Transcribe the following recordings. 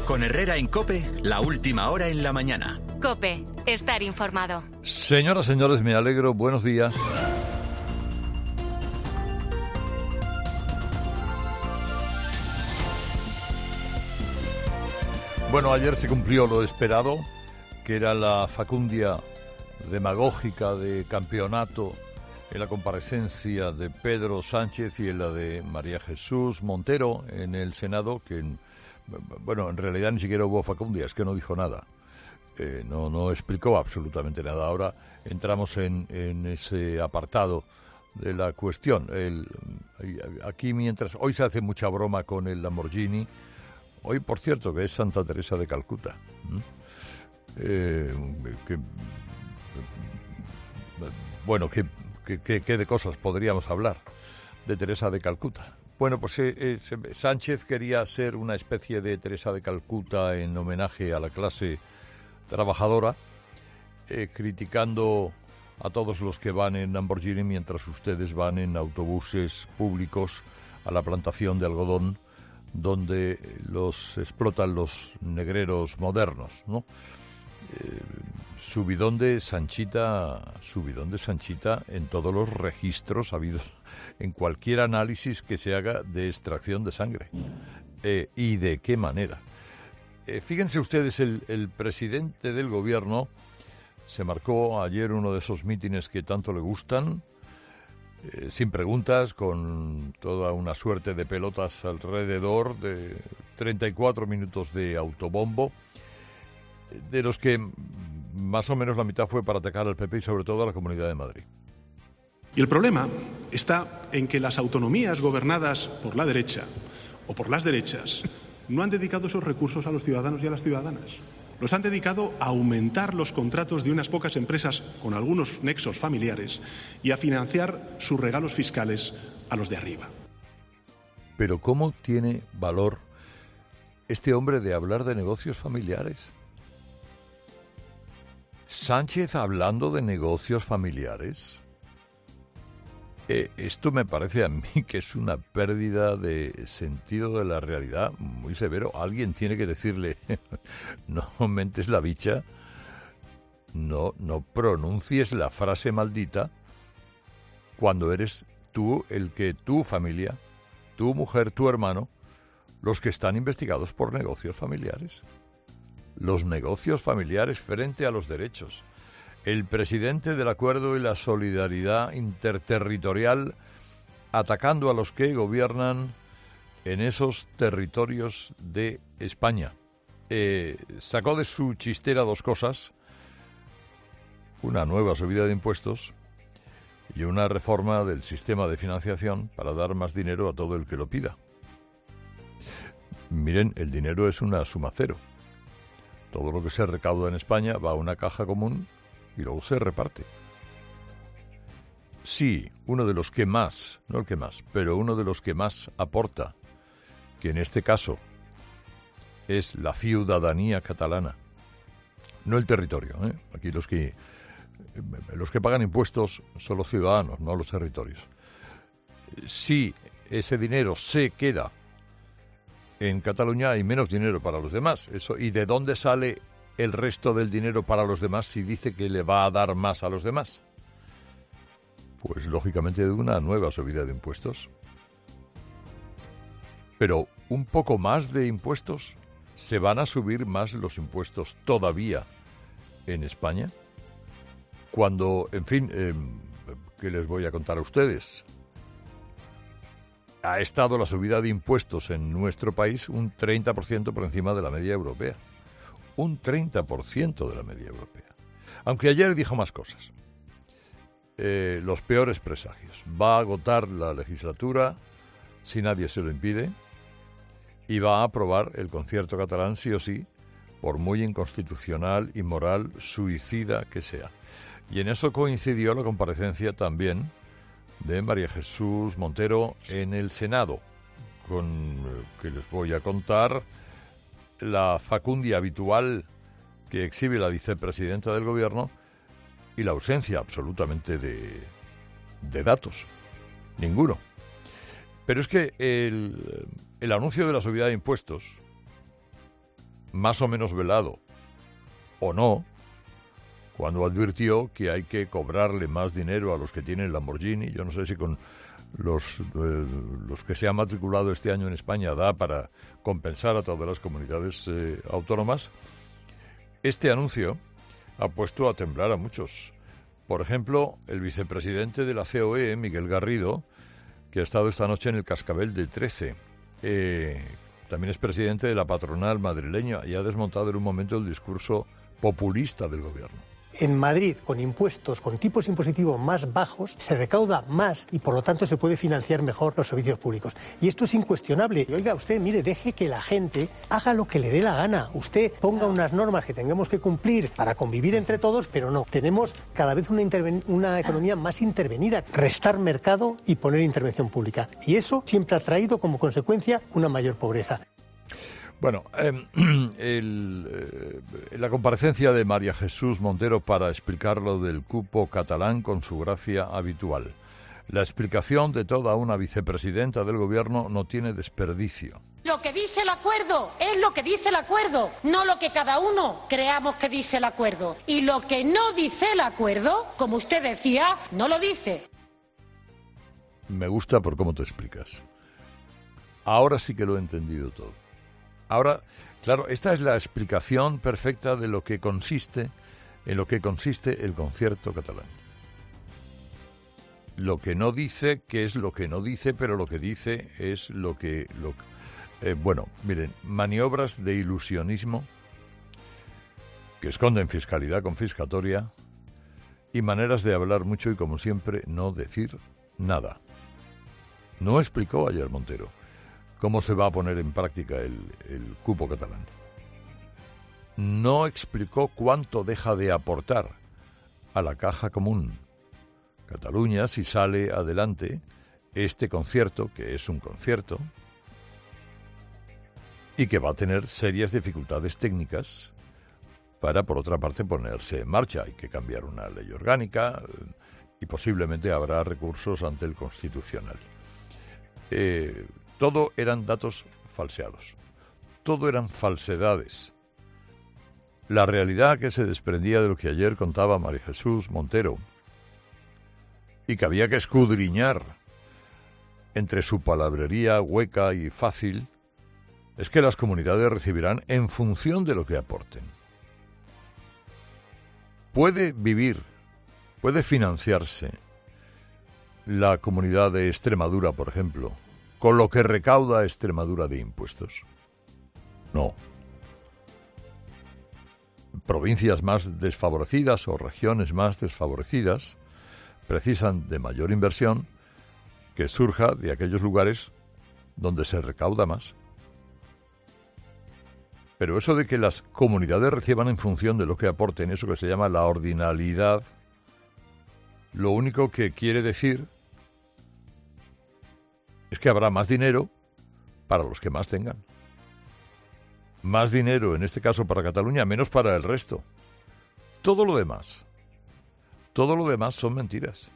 Con Herrera en COPE, la última hora en la mañana. COPE, estar informado. Señoras, señores, me alegro. Buenos días. Bueno, ayer se cumplió lo esperado, que era la facundia demagógica de campeonato en la comparecencia de Pedro Sánchez y en la de María Jesús Montero en el Senado, que, bueno, en realidad ni siquiera hubo facundia, es que no dijo nada. No explicó absolutamente nada. Ahora entramos en ese apartado de la cuestión. Aquí, mientras hoy se hace mucha broma con el Lamborghini, hoy, por cierto, que es Santa Teresa de Calcuta. Bueno, ¿qué de cosas podríamos hablar de Teresa de Calcuta? Bueno, pues Sánchez quería ser una especie de Teresa de Calcuta en homenaje a la clase trabajadora, criticando a todos los que van en Lamborghini mientras ustedes van en autobuses públicos a la plantación de algodón donde los explotan los negreros modernos, ¿no? Subidón de Sanchita en todos los registros habidos en cualquier análisis que se haga de extracción de sangre. ¿Y de qué manera? Fíjense ustedes, el presidente del gobierno se marcó ayer uno de esos mítines que tanto le gustan, sin preguntas, con toda una suerte de pelotas alrededor, de 34 minutos de autobombo, de los que más o menos la mitad fue para atacar al PP y sobre todo a la Comunidad de Madrid. Y el problema está en que las autonomías gobernadas por la derecha o por las derechas no han dedicado esos recursos a los ciudadanos y a las ciudadanas. Los han dedicado a aumentar los contratos de unas pocas empresas con algunos nexos familiares y a financiar sus regalos fiscales a los de arriba. Pero ¿cómo tiene valor este hombre de hablar de negocios familiares? ¿Sánchez hablando de negocios familiares? Esto me parece a mí que es una pérdida de sentido de la realidad muy severo. Alguien tiene que decirle, no mentes la bicha, no pronuncies la frase maldita cuando eres tú el que tu familia, tu mujer, tu hermano, los que están investigados por negocios familiares. Los negocios familiares frente a los derechos. El presidente del Acuerdo y la Solidaridad Interterritorial atacando a los que gobiernan en esos territorios de España. Sacó de su chistera dos cosas: una nueva subida de impuestos y una reforma del sistema de financiación para dar más dinero a todo el que lo pida. Miren, el dinero es una suma cero. Todo lo que se recauda en España va a una caja común y luego se reparte. Sí, uno de los que más, no el que más, pero uno de los que más aporta, que en este caso es la ciudadanía catalana, no el territorio, Aquí los que pagan impuestos son los ciudadanos, no los territorios. Si ese dinero se queda en Cataluña, hay menos dinero para los demás. ¿Y de dónde sale el resto del dinero para los demás si dice que le va a dar más a los demás? Pues lógicamente de una nueva subida de impuestos. Pero un poco más de impuestos. ¿Se van a subir más los impuestos todavía en España? Cuando, en fin, ¿qué les voy a contar a ustedes? Ha estado la subida de impuestos en nuestro país un 30% por encima de la media europea. Un 30% de la media europea. Aunque ayer dijo más cosas. Los peores presagios. Va a agotar la legislatura si nadie se lo impide y va a aprobar el concierto catalán sí o sí, por muy inconstitucional, inmoral, suicida que sea. Y en eso coincidió la comparecencia también de María Jesús Montero en el Senado, con que les voy a contar la facundia habitual que exhibe la vicepresidenta del gobierno y la ausencia absolutamente de datos, ninguno. Pero es que el anuncio de la subida de impuestos más o menos velado, o no, cuando advirtió que hay que cobrarle más dinero a los que tienen Lamborghini. Yo no sé si con los que se han matriculado este año en España da para compensar a todas las comunidades autónomas. Este anuncio ha puesto a temblar a muchos. Por ejemplo, el vicepresidente de la COE, Miguel Garrido, que ha estado esta noche en el Cascabel de 13. También es presidente de la patronal madrileña y ha desmontado en un momento el discurso populista del gobierno. En Madrid, con impuestos, con tipos impositivos más bajos, se recauda más y por lo tanto se puede financiar mejor los servicios públicos. Y esto es incuestionable. Y, oiga, usted, mire, deje que la gente haga lo que le dé la gana. Usted ponga unas normas que tengamos que cumplir para convivir entre todos, pero no. Tenemos cada vez una economía más intervenida, restar mercado y poner intervención pública. Y eso siempre ha traído como consecuencia una mayor pobreza. Bueno, la comparecencia de María Jesús Montero para explicar lo del cupo catalán con su gracia habitual. La explicación de toda una vicepresidenta del gobierno no tiene desperdicio. Lo que dice el acuerdo es lo que dice el acuerdo, no lo que cada uno creamos que dice el acuerdo. Y lo que no dice el acuerdo, como usted decía, no lo dice. Me gusta por cómo te explicas. Ahora sí que lo he entendido todo. Ahora, claro, esta es la explicación perfecta de lo que consiste, en lo que consiste el concierto catalán. Lo que no dice, que es lo que no dice, pero lo que dice es lo que... bueno, miren, maniobras de ilusionismo que esconden fiscalidad confiscatoria y maneras de hablar mucho y, como siempre, no decir nada. No explicó ayer Montero cómo se va a poner en práctica el cupo catalán. No explicó cuánto deja de aportar a la caja común Cataluña si sale adelante este concierto, que es un concierto, y que va a tener serias dificultades técnicas para, por otra parte, ponerse en marcha. Hay que cambiar una ley orgánica y posiblemente habrá recursos ante el Constitucional. Todo eran datos falseados, todo eran falsedades. La realidad que se desprendía de lo que ayer contaba María Jesús Montero y que había que escudriñar entre su palabrería hueca y fácil es que las comunidades recibirán en función de lo que aporten. Puede financiarse la comunidad de Extremadura, por ejemplo, con lo que recauda Extremadura de impuestos. No. Provincias más desfavorecidas o regiones más desfavorecidas precisan de mayor inversión que surja de aquellos lugares donde se recauda más. Pero eso de que las comunidades reciban en función de lo que aporten, eso que se llama la ordinalidad, lo único que quiere decir es que habrá más dinero para los que más tengan. Más dinero, en este caso para Cataluña, menos para el resto. Todo lo demás son mentiras.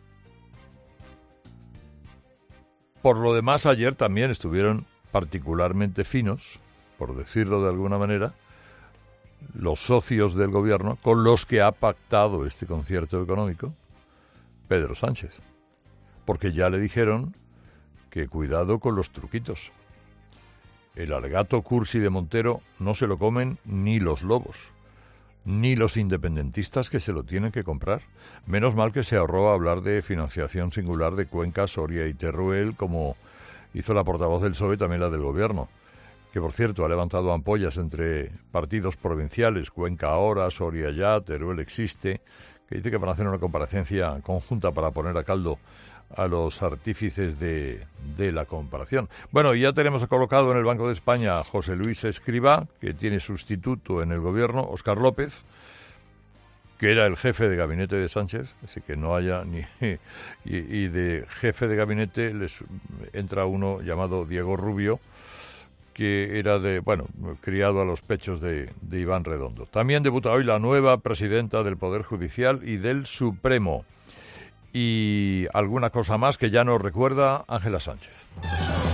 Por lo demás, ayer también estuvieron particularmente finos, por decirlo de alguna manera, los socios del gobierno con los que ha pactado este concierto económico, Pedro Sánchez. Porque ya le dijeron que cuidado con los truquitos. El alegato cursi de Montero no se lo comen ni los lobos, ni los independentistas que se lo tienen que comprar. Menos mal que se ahorró hablar de financiación singular de Cuenca, Soria y Teruel, como hizo la portavoz del PSOE, también la del gobierno, que por cierto ha levantado ampollas entre partidos provinciales, Cuenca ahora, Soria ya, Teruel existe, que dice que van a hacer una comparecencia conjunta para poner a caldo a los artífices de la comparación. Bueno, y ya tenemos colocado en el Banco de España a José Luis Escrivá, que tiene sustituto en el gobierno, Óscar López, que era el jefe de gabinete de Sánchez, así que no haya ni... Y de jefe de gabinete les entra uno llamado Diego Rubio, que era criado a los pechos de Iván Redondo. También debuta hoy la nueva presidenta del Poder Judicial y del Supremo. Y alguna cosa más que ya nos recuerda Ángela Sánchez.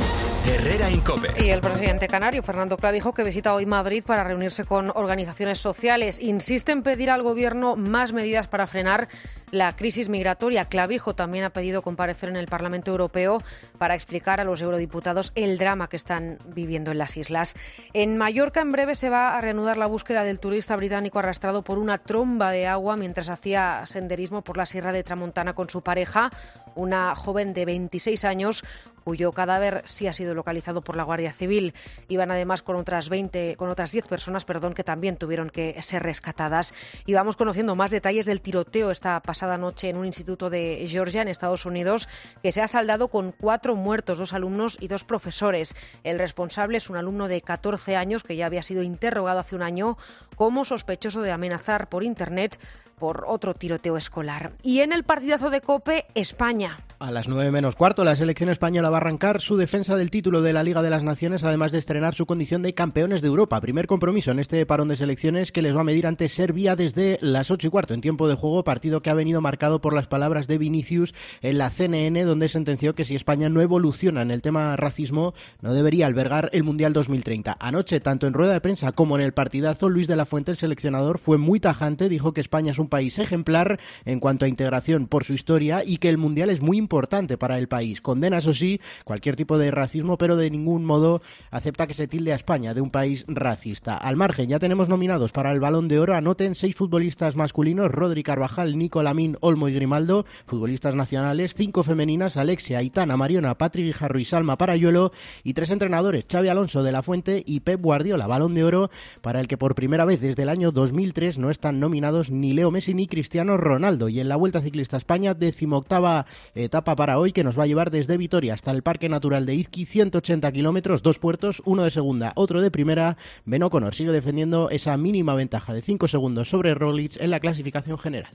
Herrera Incope. Y el presidente canario, Fernando Clavijo, que visita hoy Madrid para reunirse con organizaciones sociales, insiste en pedir al Gobierno más medidas para frenar la crisis migratoria. Clavijo también ha pedido comparecer en el Parlamento Europeo para explicar a los eurodiputados el drama que están viviendo en las islas. En Mallorca, en breve, se va a reanudar la búsqueda del turista británico arrastrado por una tromba de agua mientras hacía senderismo por la Sierra de Tramontana con su pareja, una joven de 26 años, cuyo cadáver sí ha sido localizado por la Guardia Civil. Iban además con otras 10 personas, que también tuvieron que ser rescatadas. Y vamos conociendo más detalles del tiroteo esta pasada noche en un instituto de Georgia, en Estados Unidos, que se ha saldado con 4 muertos, 2 alumnos y 2 profesores. El responsable es un alumno de 14 años que ya había sido interrogado hace un año como sospechoso de amenazar por Internet por otro tiroteo escolar. Y en el partidazo de COPE, España. A las 9:15, la selección española va a arrancar su defensa del título de la Liga de las Naciones, además de estrenar su condición de campeones de Europa. Primer compromiso en este parón de selecciones que les va a medir ante Serbia desde las 8:15 en tiempo de juego, partido que ha venido marcado por las palabras de Vinicius en la CNN, donde sentenció que si España no evoluciona en el tema racismo, no debería albergar el Mundial 2030. Anoche, tanto en rueda de prensa como en el partidazo, Luis de la Fuente, el seleccionador, fue muy tajante, dijo que España es un país ejemplar en cuanto a integración por su historia y que el Mundial es muy importante para el país. Condena, eso sí, cualquier tipo de racismo, pero de ningún modo acepta que se tilde a España de un país racista. Al margen, ya tenemos nominados para el Balón de Oro. Anoten 6 futbolistas masculinos: Rodri, Carvajal, Nico, Lamine, Olmo y Grimaldo. Futbolistas nacionales: 5 femeninas: Alexia, Aitana, Mariona, Patrick Guijarro y Salma Parayuelo. Y 3 entrenadores: Xabi Alonso, De la Fuente y Pep Guardiola. Balón de Oro para el que por primera vez desde el año 2003 no están nominados ni Leo Messi ni Cristiano Ronaldo. Y en la Vuelta Ciclista España, 18ª etapa para hoy, que nos va a llevar desde Vitoria hasta el Parque Natural de Izqui, 180 kilómetros, 2 puertos, uno de segunda, otro de primera. Ben O'Connor sigue defendiendo esa mínima ventaja de 5 segundos sobre Roglic en la clasificación general.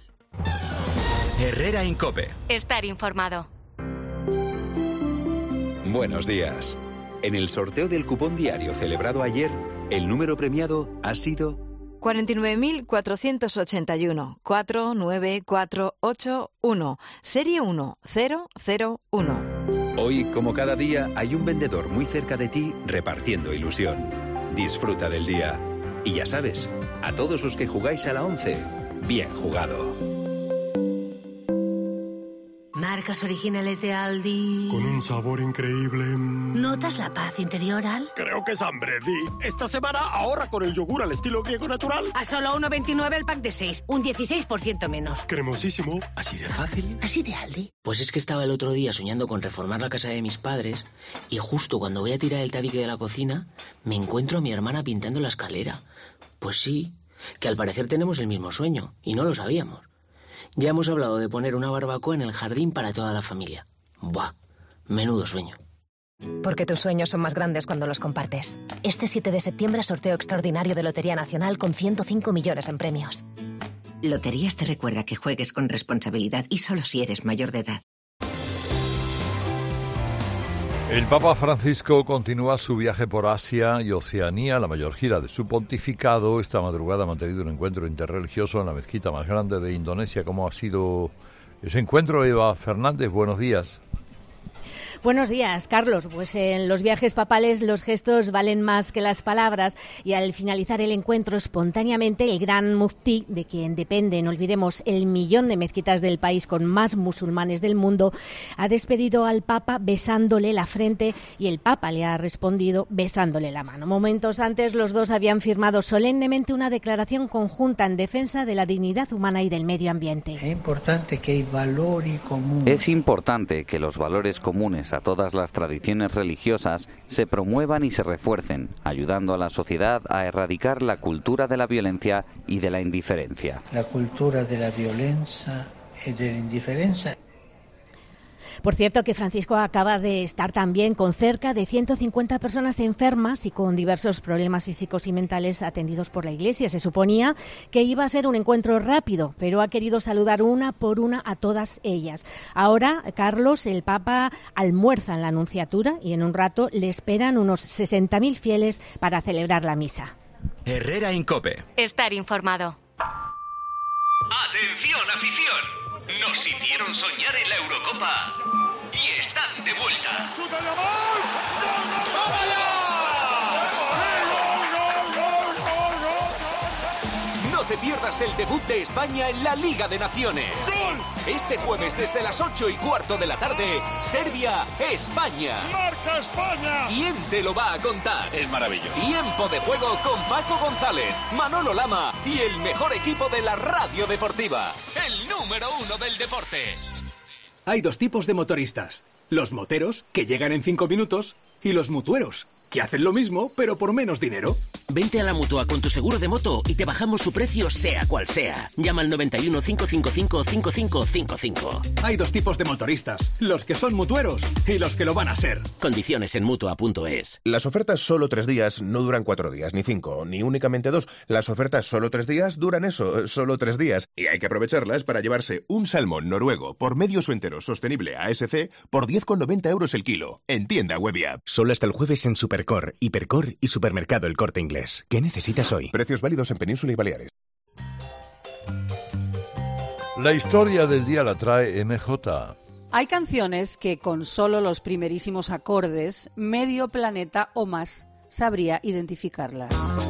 Herrera Incope. Estar informado. Buenos días. En el sorteo del cupón diario celebrado ayer, el número premiado ha sido 49.481 49481, serie 1001. Hoy, como cada día, hay un vendedor muy cerca de ti repartiendo ilusión. Disfruta del día. Y ya sabes, a todos los que jugáis a la 11, bien jugado. Marcas originales de Aldi. Con un sabor increíble. ¿Notas la paz interior, Al? Creo que es hambre, Di. Esta semana ahorra con el yogur al estilo griego natural. A solo 1,29 el pack de 6. Un 16% menos. Cremosísimo. ¿Así de fácil? ¿Así de Aldi? Pues es que estaba el otro día soñando con reformar la casa de mis padres y justo cuando voy a tirar el tabique de la cocina, me encuentro a mi hermana pintando la escalera. Pues sí, que al parecer tenemos el mismo sueño y no lo sabíamos. Ya hemos hablado de poner una barbacoa en el jardín para toda la familia. Buah, menudo sueño. Porque tus sueños son más grandes cuando los compartes. Este 7 de septiembre, sorteo extraordinario de Lotería Nacional con 105 millones en premios. Loterías te recuerda que juegues con responsabilidad y solo si eres mayor de edad. El Papa Francisco continúa su viaje por Asia y Oceanía, la mayor gira de su pontificado. Esta madrugada ha mantenido un encuentro interreligioso en la mezquita más grande de Indonesia. ¿Cómo ha sido ese encuentro, Eva Fernández? Buenos días. Buenos días, Carlos. Pues en los viajes papales los gestos valen más que las palabras y al finalizar el encuentro espontáneamente el gran muftí, de quien depende, no olvidemos, el millón de mezquitas del país con más musulmanes del mundo, ha despedido al Papa besándole la frente y el Papa le ha respondido besándole la mano. Momentos antes los dos habían firmado solemnemente una declaración conjunta en defensa de la dignidad humana y del medio ambiente. Es importante que los valores comunes a todas las tradiciones religiosas se promuevan y se refuercen, ayudando a la sociedad a erradicar la cultura de la violencia y de la indiferencia. La cultura de la violencia y de la indiferencia. Por cierto, que Francisco acaba de estar también con cerca de 150 personas enfermas y con diversos problemas físicos y mentales atendidos por la Iglesia. Se suponía que iba a ser un encuentro rápido, pero ha querido saludar una por una a todas ellas. Ahora, Carlos, el Papa almuerza en la Nunciatura y en un rato le esperan unos 60.000 fieles para celebrar la misa. Herrera Incope. Estar informado. ¡Atención, afición! Nos hicieron soñar en la Eurocopa y están de vuelta. ¡Chuta Yamal! ¡Gol! ¡Vamos allá! No te pierdas el debut de España en la Liga de Naciones. ¡Gol! Este jueves desde las 8:15 de la tarde, Serbia-España. ¡Marca España! ¿Quién te lo va a contar? Es maravilloso. Tiempo de juego con Paco González, Manolo Lama y el mejor equipo de la radio deportiva. El número 1 del deporte. Hay dos tipos de motoristas. Los moteros, que llegan en 5 minutos, y los mutueros, que hacen lo mismo, pero por menos dinero. Vente a la Mutua con tu seguro de moto y te bajamos su precio sea cual sea. Llama al 91 555 5555. Hay dos tipos de motoristas, los que son mutueros y los que lo van a ser. Condiciones en Mutua.es. Las ofertas solo 3 días no duran 4 días, ni 5, ni únicamente 2. Las ofertas solo 3 días duran eso, solo 3 días. Y hay que aprovecharlas para llevarse un salmón noruego por medio su entero sostenible ASC por 10,90 € el kilo. En tienda web y app. Solo hasta el jueves en Supercor, Hipercor y Supermercado El Corte Inglés. ¿Qué necesitas hoy? Precios válidos en Península y Baleares. La historia del día la trae MJ. Hay canciones que con solo los primerísimos acordes, medio planeta o más sabría identificarlas.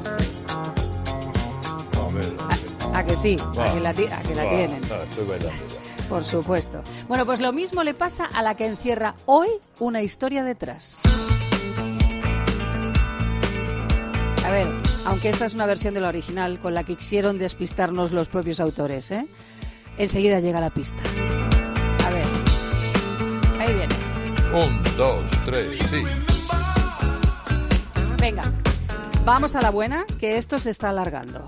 ¿A que sí? ¿A que la tienen? Por supuesto. Bueno, pues lo mismo le pasa a la que encierra hoy una historia detrás. A ver, aunque esta es una versión de la original con la que quisieron despistarnos los propios autores, ¿eh? Enseguida llega la pista. A ver, ahí viene. 1, 2, 3, sí. Venga, vamos a la buena, que esto se está alargando.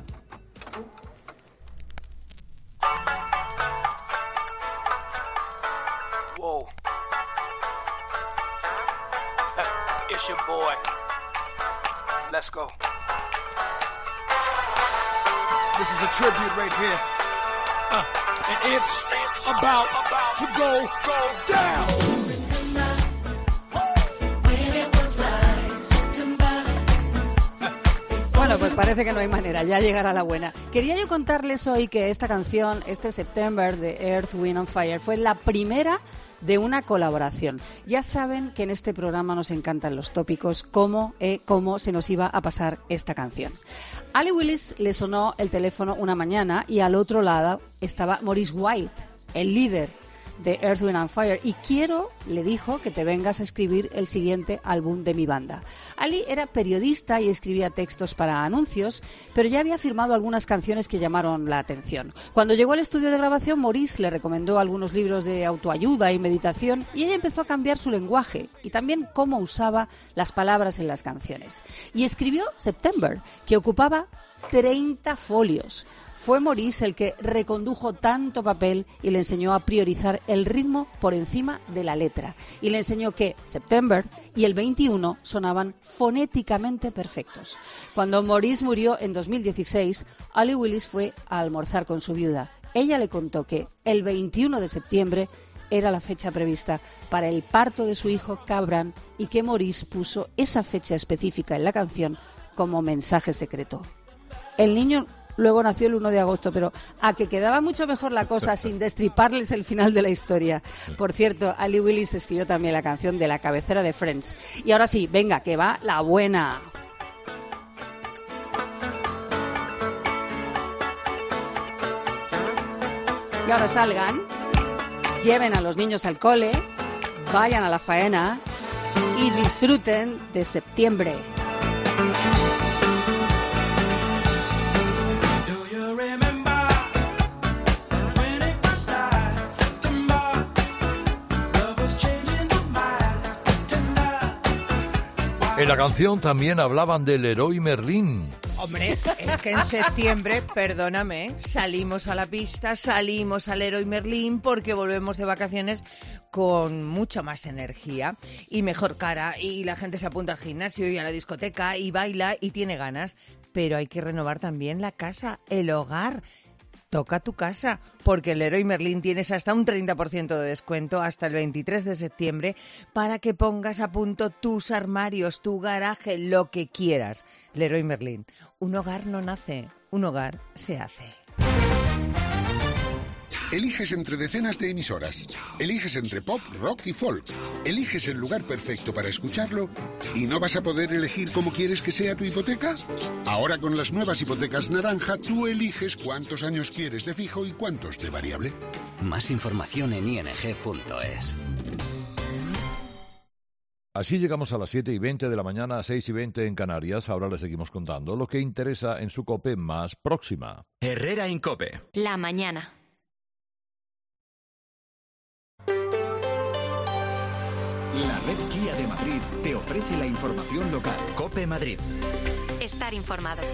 Whoa. It's your boy. Let's go. This is a tribute right here. And it's about to go down. Bueno, pues parece que no hay manera, ya llegará la buena. Quería yo contarles hoy que esta canción, este September de Earth, Wind and Fire, fue la primera de una colaboración. Ya saben que en este programa nos encantan los tópicos, cómo se nos iba a pasar esta canción. Ali Willis le sonó el teléfono una mañana y al otro lado estaba Maurice White, el líder de Earth, Wind and Fire, y le dijo que te vengas a escribir el siguiente álbum de mi banda. Ali era periodista y escribía textos para anuncios, pero ya había firmado algunas canciones que llamaron la atención. Cuando llegó al estudio de grabación, Maurice le recomendó algunos libros de autoayuda y meditación, y ella empezó a cambiar su lenguaje y también cómo usaba las palabras en las canciones. Y escribió September, que ocupaba 30 folios. Fue Maurice el que recondujo tanto papel y le enseñó a priorizar el ritmo por encima de la letra. Y le enseñó que September y el 21 sonaban fonéticamente perfectos. Cuando Maurice murió en 2016, Ali Willis fue a almorzar con su viuda. Ella le contó que el 21 de septiembre era la fecha prevista para el parto de su hijo Cabran y que Maurice puso esa fecha específica en la canción como mensaje secreto. El niño luego nació el 1 de agosto, pero a que quedaba mucho mejor la cosa sin destriparles el final de la historia. Por cierto, Ali Willis escribió también la canción de la cabecera de Friends. Y ahora sí, venga, que va la buena. Y ahora salgan, lleven a los niños al cole, vayan a la faena y disfruten de septiembre. En la canción también hablaban del Leroy Merlin. Hombre, es que en septiembre, perdóname, salimos a la pista, salimos al Leroy Merlin porque volvemos de vacaciones con mucha más energía y mejor cara, y la gente se apunta al gimnasio y a la discoteca y baila y tiene ganas. Pero hay que renovar también la casa, el hogar. Toca tu casa, porque el Leroy Merlin tienes hasta un 30% de descuento hasta el 23 de septiembre para que pongas a punto tus armarios, tu garaje, lo que quieras. Leroy Merlin, un hogar no nace, un hogar se hace. Eliges entre decenas de emisoras. Eliges entre pop, rock y folk. Eliges el lugar perfecto para escucharlo y no vas a poder elegir cómo quieres que sea tu hipoteca. Ahora con las nuevas hipotecas Naranja, tú eliges cuántos años quieres de fijo y cuántos de variable. Más información en ing.es. Así llegamos a las 7:20 de la mañana, 6:20 en Canarias. Ahora les seguimos contando lo que interesa en su COPE más próxima. Herrera Incope. La mañana. La red Kia de Madrid te ofrece la información local. COPE Madrid. Estar informado.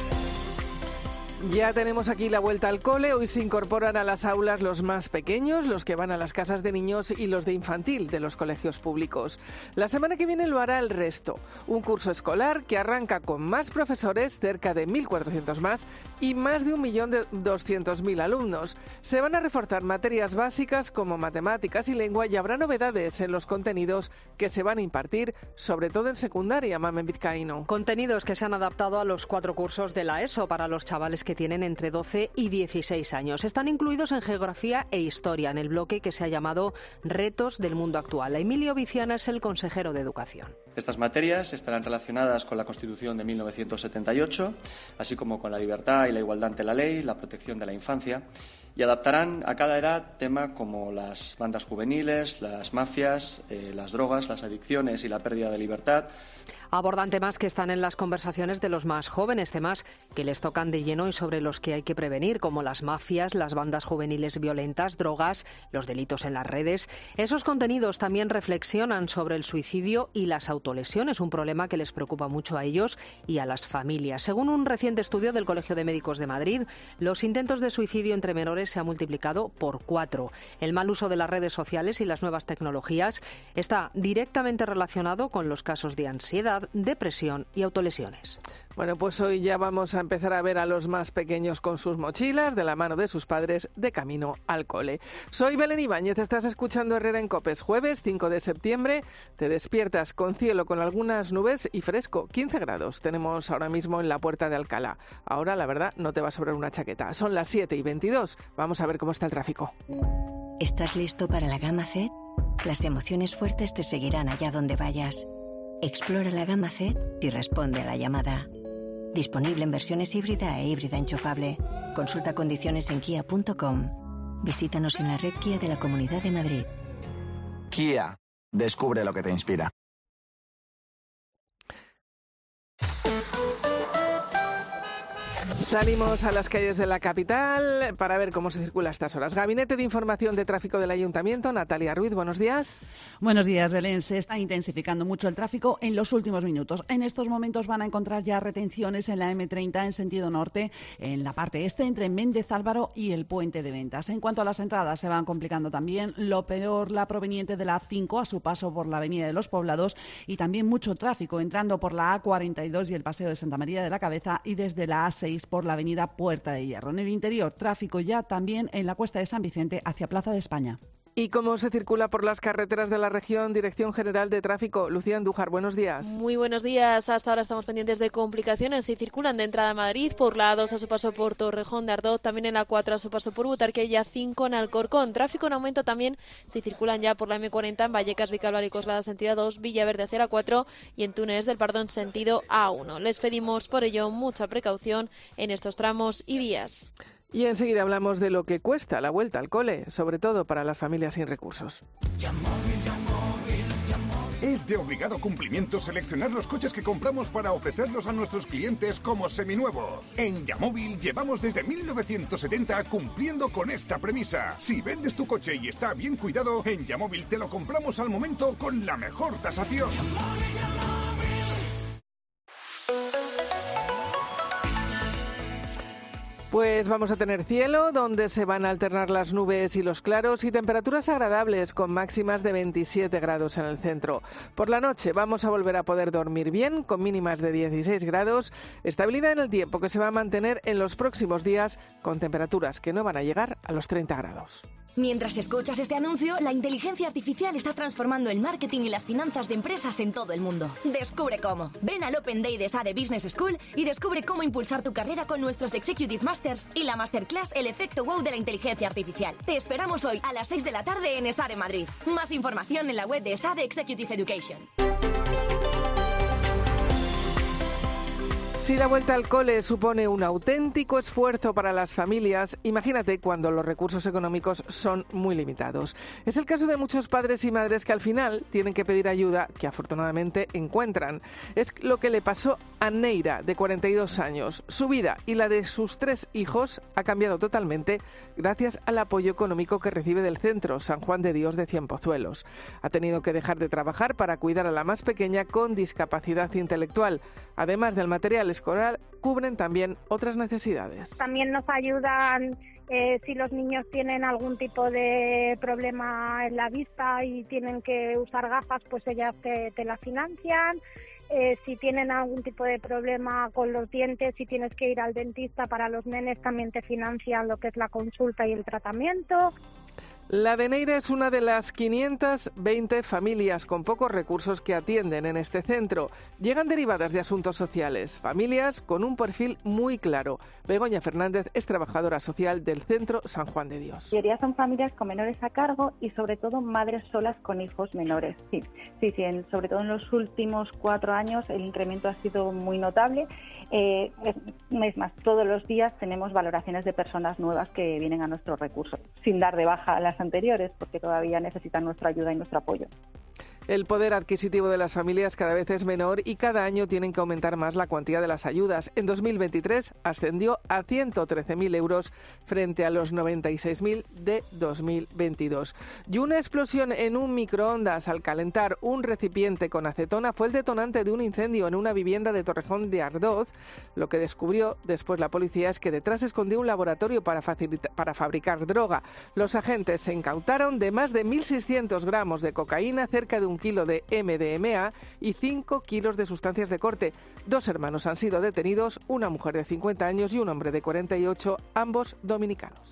Ya tenemos aquí la vuelta al cole. Hoy se incorporan a las aulas los más pequeños, los que van a las casas de niños y los de infantil de los colegios públicos. La semana que viene lo hará el resto. Un curso escolar que arranca con más profesores, cerca de 1.400 más, y más de 1.200.000 alumnos. Se van a reforzar materias básicas como matemáticas y lengua y habrá novedades en los contenidos que se van a impartir, sobre todo en secundaria, Mamen Vizcaíno. Contenidos que se han adaptado a los 4 cursos de la ESO para los chavales que tienen entre 12 y 16 años. Están incluidos en Geografía e Historia, en el bloque que se ha llamado Retos del Mundo Actual. Emilio Viciana es el consejero de Educación. Estas materias estarán relacionadas con la Constitución de 1978, así como con la libertad y la igualdad ante la ley, la protección de la infancia, y adaptarán a cada edad temas como las bandas juveniles, las mafias, las drogas, las adicciones y la pérdida de libertad. Abordan temas que están en las conversaciones de los más jóvenes, temas que les tocan de lleno y sobre los que hay que prevenir, como las mafias, las bandas juveniles violentas, drogas, los delitos en las redes. Esos contenidos también reflexionan sobre el suicidio y las autolesiones, un problema que les preocupa mucho a ellos y a las familias. Según un reciente estudio del Colegio de Médicos de Madrid, los intentos de suicidio entre menores se han multiplicado por 4. El mal uso de las redes sociales y las nuevas tecnologías está directamente relacionado con los casos de ansiedad, depresión y autolesiones. Bueno, pues hoy ya vamos a empezar a ver a los más pequeños con sus mochilas, de la mano de sus padres, de camino al cole. Soy Belén Ibáñez, estás escuchando Herrera en COPE. Es jueves 5 de septiembre, te despiertas con cielo con algunas nubes y fresco, 15 grados tenemos ahora mismo en la Puerta de Alcalá. Ahora, la verdad, no te va a sobrar una chaqueta. Son las 7:22, vamos a ver cómo está el tráfico. ¿Estás listo para la gama Z? Las emociones fuertes te seguirán allá donde vayas. Explora la gama Z y responde a la llamada. Disponible en versiones híbrida e híbrida enchufable. Consulta condiciones en kia.com. Visítanos en la red Kia de la Comunidad de Madrid. Kia. Descubre lo que te inspira. Salimos a las calles de la capital para ver cómo se circula a estas horas. Gabinete de Información de Tráfico del Ayuntamiento, Natalia Ruiz, buenos días. Buenos días, Belén. Se está intensificando mucho el tráfico en los últimos minutos. En estos momentos van a encontrar ya retenciones en la M30 en sentido norte, en la parte este, entre Méndez Álvaro y el Puente de Ventas. En cuanto a las entradas, se van complicando también. Lo peor, la proveniente de la A5 a su paso por la Avenida de los Poblados, y también mucho tráfico entrando por la A42 y el Paseo de Santa María de la Cabeza, y desde la A6 por la Avenida Puerta de Hierro. En el interior, tráfico ya también en la Cuesta de San Vicente hacia Plaza de España. ¿Y cómo se circula por las carreteras de la región? Dirección General de Tráfico, Lucía Andújar, buenos días. Muy buenos días. Hasta ahora estamos pendientes de complicaciones. Si circulan de entrada a Madrid, por la A2 a su paso por Torrejón de Ardoz, también en la 4 a su paso por Butarque y A5 en Alcorcón. Tráfico en aumento también si circulan ya por la M40 en Vallecas, Vicálvaro y Coslada sentido A2, Villaverde hacia la 4 y en Túnez del Pardón sentido A1. Les pedimos por ello mucha precaución en estos tramos y vías. Y enseguida hablamos de lo que cuesta la vuelta al cole, sobre todo para las familias sin recursos. Es de obligado cumplimiento seleccionar los coches que compramos para ofrecerlos a nuestros clientes como seminuevos. En Yamóvil llevamos desde 1970 cumpliendo con esta premisa. Si vendes tu coche y está bien cuidado, en Yamóvil te lo compramos al momento con la mejor tasación. Pues vamos a tener cielo, donde se van a alternar las nubes y los claros, y temperaturas agradables con máximas de 27 grados en el centro. Por la noche vamos a volver a poder dormir bien, con mínimas de 16 grados, estabilidad en el tiempo que se va a mantener en los próximos días, con temperaturas que no van a llegar a los 30 grados. Mientras escuchas este anuncio, la inteligencia artificial está transformando el marketing y las finanzas de empresas en todo el mundo. Descubre cómo. Ven al Open Day de SADE Business School y descubre cómo impulsar tu carrera con nuestros Executive Masters y la Masterclass El efecto wow de la inteligencia artificial. Te esperamos hoy a las 6 de la tarde en SADE Madrid. Más información en la web de SADE Executive Education. Si la vuelta al cole supone un auténtico esfuerzo para las familias, imagínate cuando los recursos económicos son muy limitados. Es el caso de muchos padres y madres que al final tienen que pedir ayuda que afortunadamente encuentran. Es lo que le pasó a Neira, de 42 años. Su vida y la de sus 3 hijos ha cambiado totalmente gracias al apoyo económico que recibe del Centro San Juan de Dios de Cienpozuelos. Ha tenido que dejar de trabajar para cuidar a la más pequeña con discapacidad intelectual. Además del material escolar, cubren también otras necesidades. También nos ayudan si los niños tienen algún tipo de problema en la vista y tienen que usar gafas, pues ellas te la financian. Si tienen algún tipo de problema con los dientes, si tienes que ir al dentista para los nenes, también te financian lo que es la consulta y el tratamiento. La de Neira es una de las 520 familias con pocos recursos que atienden en este centro. Llegan derivadas de asuntos sociales, familias con un perfil muy claro. Begoña Fernández es trabajadora social del Centro San Juan de Dios. La mayoría son familias con menores a cargo y sobre todo madres solas con hijos menores. Sí, sobre todo en los últimos 4 años el incremento ha sido muy notable. Es más, todos los días tenemos valoraciones de personas nuevas que vienen a nuestros recursos, sin dar de baja a las anteriores, porque todavía necesitan nuestra ayuda y nuestro apoyo. El poder adquisitivo de las familias cada vez es menor y cada año tienen que aumentar más la cuantía de las ayudas. En 2023 ascendió a 113.000 euros frente a los 96.000 de 2022. Y una explosión en un microondas al calentar un recipiente con acetona fue el detonante de un incendio en una vivienda de Torrejón de Ardoz. Lo que descubrió después la policía es que detrás escondía un laboratorio para fabricar droga. Los agentes se incautaron de más de 1.600 gramos de cocaína, cerca de 1 kilo de MDMA y 5 kilos de sustancias de corte. 2 hermanos han sido detenidos, una mujer de 50 años y un hombre de 48, ambos dominicanos.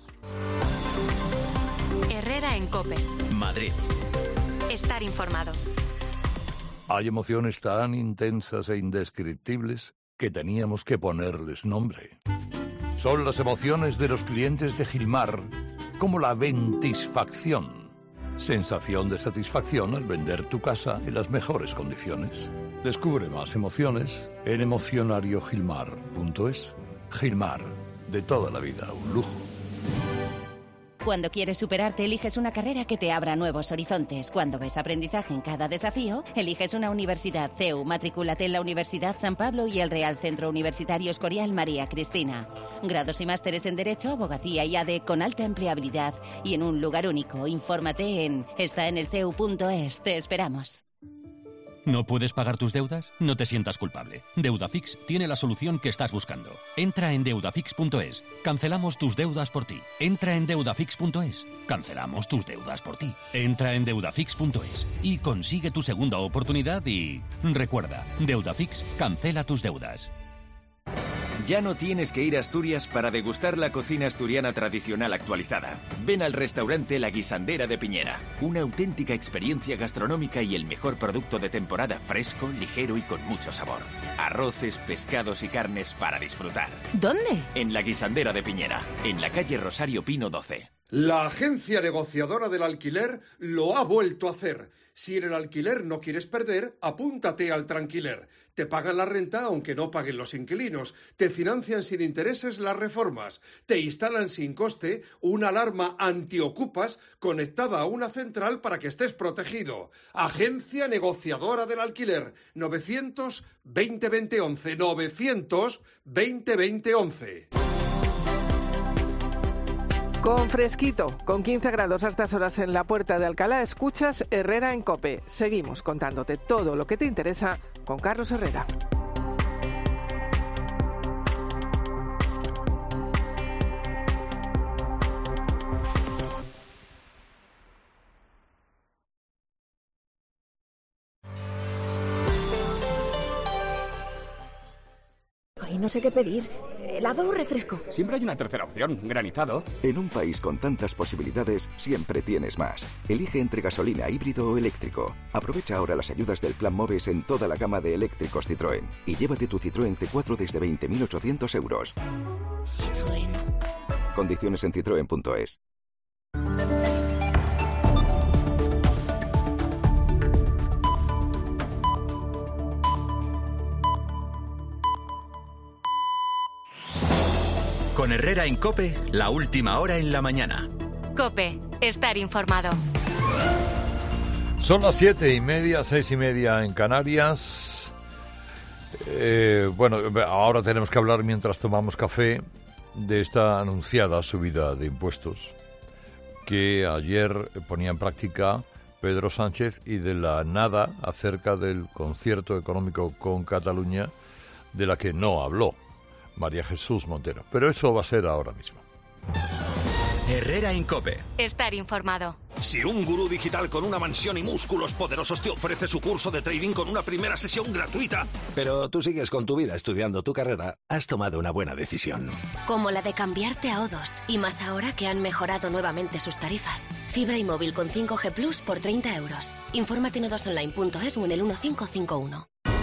Herrera en COPE. Madrid. Estar informado. Hay emociones tan intensas e indescriptibles que teníamos que ponerles nombre. Son las emociones de los clientes de Gilmar, como la ventisfacción. Sensación de satisfacción al vender tu casa en las mejores condiciones. Descubre más emociones en emocionariogilmar.es. Gilmar, de toda la vida, un lujo. Cuando quieres superarte, eliges una carrera que te abra nuevos horizontes. Cuando ves aprendizaje en cada desafío, eliges una universidad. CEU, matrículate en la Universidad San Pablo y el Real Centro Universitario Escorial María Cristina. Grados y másteres en Derecho, Abogacía y ADE con alta empleabilidad y en un lugar único. Infórmate en estaenelceu.es. Te esperamos. ¿No puedes pagar tus deudas? No te sientas culpable. Deudafix tiene la solución que estás buscando. Entra en deudafix.es. Cancelamos tus deudas por ti. Entra en deudafix.es. Cancelamos tus deudas por ti. Entra en deudafix.es y consigue tu segunda oportunidad y... recuerda, Deudafix cancela tus deudas. Ya no tienes que ir a Asturias para degustar la cocina asturiana tradicional actualizada. Ven al restaurante La Guisandera de Piñera. Una auténtica experiencia gastronómica y el mejor producto de temporada, fresco, ligero y con mucho sabor. Arroces, pescados y carnes para disfrutar. ¿Dónde? En La Guisandera de Piñera, en la calle Rosario Pino 12. La agencia negociadora del alquiler lo ha vuelto a hacer. Si en el alquiler no quieres perder, apúntate al Tranquiler. Te pagan la renta aunque no paguen los inquilinos. Te financian sin intereses las reformas. Te instalan sin coste una alarma antiocupas conectada a una central para que estés protegido. Agencia negociadora del alquiler. 900 20 20 11. 900 20 20 11. Con fresquito, con 15 grados a estas horas en la Puerta de Alcalá, escuchas Herrera en COPE. Seguimos contándote todo lo que te interesa con Carlos Herrera. y no sé qué pedir. ¿Helado o refresco? Siempre hay una tercera opción, granizado. En un país con tantas posibilidades, siempre tienes más. Elige entre gasolina, híbrido o eléctrico. Aprovecha ahora las ayudas del Plan MOVES en toda la gama de eléctricos Citroën. Y llévate tu Citroën C4 desde 20.800 euros. Citroën. Condiciones en citroen.es. Con Herrera en COPE, la última hora en la mañana. COPE, estar informado. Son las 7:30, 6:30 en Canarias. Bueno, ahora tenemos que hablar mientras tomamos café de esta anunciada subida de impuestos que ayer ponía en práctica Pedro Sánchez y de la nada acerca del concierto económico con Cataluña de la que no habló María Jesús Montero. Pero eso va a ser ahora mismo. Herrera en COPE. Estar informado. Si un gurú digital con una mansión y músculos poderosos te ofrece su curso de trading con una primera sesión gratuita, pero tú sigues con tu vida estudiando tu carrera, has tomado una buena decisión. Como la de cambiarte a O2, y más ahora que han mejorado nuevamente sus tarifas. Fibra y móvil con 5G Plus por 30 euros. Infórmate en odosonline.es o en el 1551.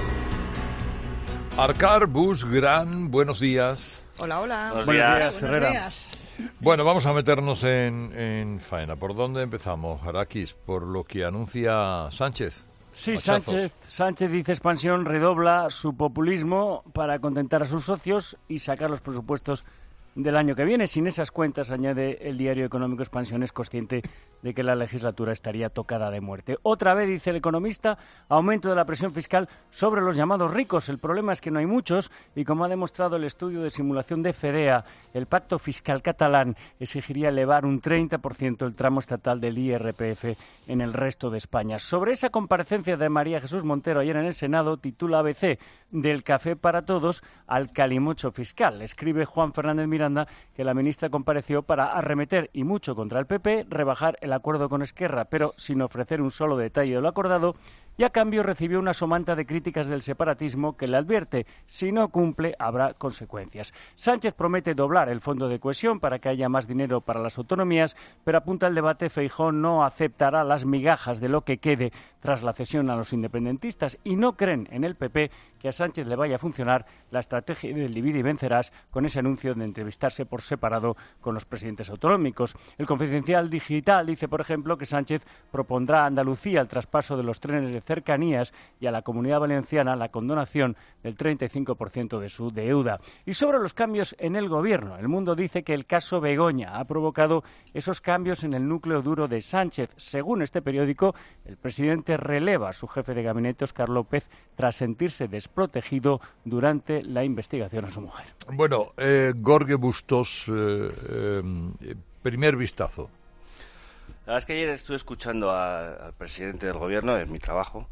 Arcar Bus Gran, buenos días. Hola, hola. Buenos días, Herrera. Buenos días. Bueno, vamos a meternos en faena. ¿Por dónde empezamos, Arakis? ¿Por lo que anuncia Sánchez? Sí, Machazos. Sánchez dice expansión, redobla su populismo para contentar a sus socios y sacar los presupuestos del año que viene. Sin esas cuentas, añade el diario Económico Expansión, es consciente de que la legislatura estaría tocada de muerte. Otra vez, dice el economista, aumento de la presión fiscal sobre los llamados ricos. El problema es que no hay muchos y, como ha demostrado el estudio de simulación de FEDEA, el pacto fiscal catalán exigiría elevar un 30% el tramo estatal del IRPF en el resto de España. Sobre esa comparecencia de María Jesús Montero ayer en el Senado, titula ABC, del café para todos al calimocho fiscal. Escribe Juan Fernández Miranda que la ministra compareció para arremeter y mucho contra el PP, rebajar el acuerdo con Esquerra, pero sin ofrecer un solo detalle de lo acordado, y a cambio recibió una somanta de críticas del separatismo que le advierte, si no cumple habrá consecuencias. Sánchez promete doblar el fondo de cohesión para que haya más dinero para las autonomías, pero apunta el debate, Feijóo no aceptará las migajas de lo que quede tras la cesión a los independentistas y no creen en el PP que a Sánchez le vaya a funcionar la estrategia del divide y vencerás con ese anuncio de entrevistarse por separado con los presidentes autonómicos. El Confidencial Digital dice, por ejemplo, que Sánchez propondrá a Andalucía el traspaso de los trenes de cercanías y a la Comunidad Valenciana la condonación del 35% de su deuda. Y sobre los cambios en el Gobierno, El Mundo dice que el caso Begoña ha provocado esos cambios en el núcleo duro de Sánchez. Según este periódico, el presidente releva a su jefe de gabinete, Óscar López, tras sentirse desprotegido durante la investigación a su mujer. Bueno, Jorge Bustos, primer vistazo. La verdad es que ayer estuve escuchando al presidente del gobierno, en mi trabajo,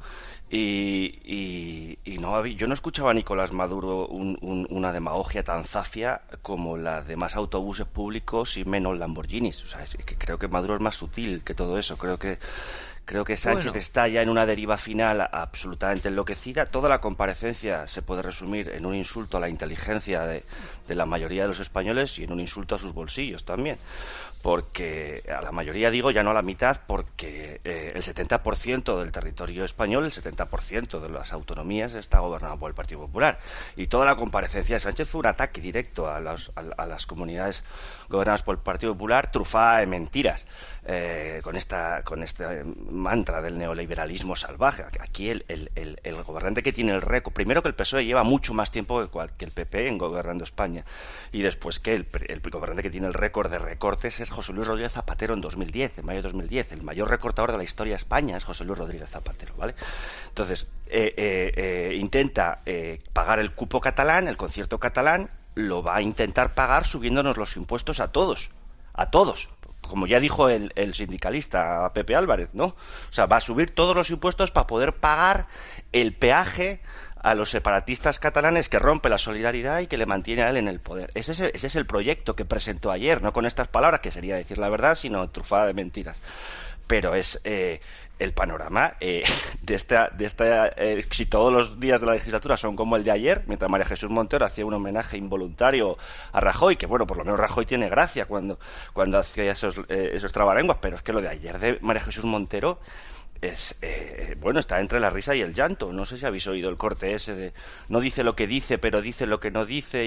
y no yo no escuchaba a Nicolás Maduro una demagogia tan zafia como la de más autobuses públicos y menos Lamborghinis. O sea, es que creo que Maduro es más sutil que todo eso. Creo que Sánchez está ya en una deriva final absolutamente enloquecida. Toda la comparecencia se puede resumir en un insulto a la inteligencia de la mayoría de los españoles y en un insulto a sus bolsillos también. Porque a la mayoría, digo, ya no a la mitad, porque el 70% del territorio español, el 70% de las autonomías está gobernado por el Partido Popular. Y toda la comparecencia de Sánchez fue un ataque directo a las comunidades gobernadas por el Partido Popular, trufada de mentiras, con este mantra del neoliberalismo salvaje. Aquí el gobernante que tiene el récord, primero que el PSOE lleva mucho más tiempo que el PP en gobernando España, y después que el gobernante que tiene el récord de recortes es José Luis Rodríguez Zapatero en 2010, en mayo de 2010. El mayor recortador de la historia de España es José Luis Rodríguez Zapatero, ¿vale? Entonces, intenta pagar el cupo catalán, el concierto catalán, lo va a intentar pagar subiéndonos los impuestos a todos, como ya dijo el sindicalista Pepe Álvarez, ¿no? O sea, va a subir todos los impuestos para poder pagar el peaje a los separatistas catalanes que rompe la solidaridad y que le mantiene a él en el poder. Ese es el proyecto que presentó ayer, no con estas palabras, que sería decir la verdad, sino trufada de mentiras. pero es el panorama de esta si todos los días de la legislatura son como el de ayer, mientras María Jesús Montero hacía un homenaje involuntario a Rajoy, que bueno, por lo menos Rajoy tiene gracia cuando hacía esos trabalenguas, pero es que lo de ayer de María Jesús Montero es está entre la risa y el llanto. No sé si habéis oído el corte ese de no dice lo que dice, pero dice lo que no dice,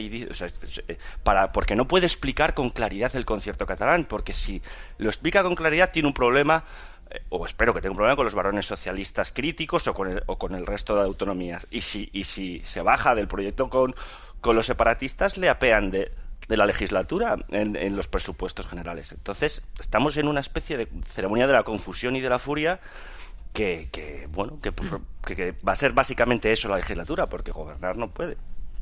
porque no puede explicar con claridad el concierto catalán, porque si lo explica con claridad tiene un problema, o espero que tenga un problema con los varones socialistas críticos o con el resto de autonomías, y si se baja del proyecto con los separatistas, le apean de la legislatura en los presupuestos generales. Entonces estamos en una especie de ceremonia de la confusión y de la furia que va a ser básicamente eso la legislatura, porque gobernar no puede.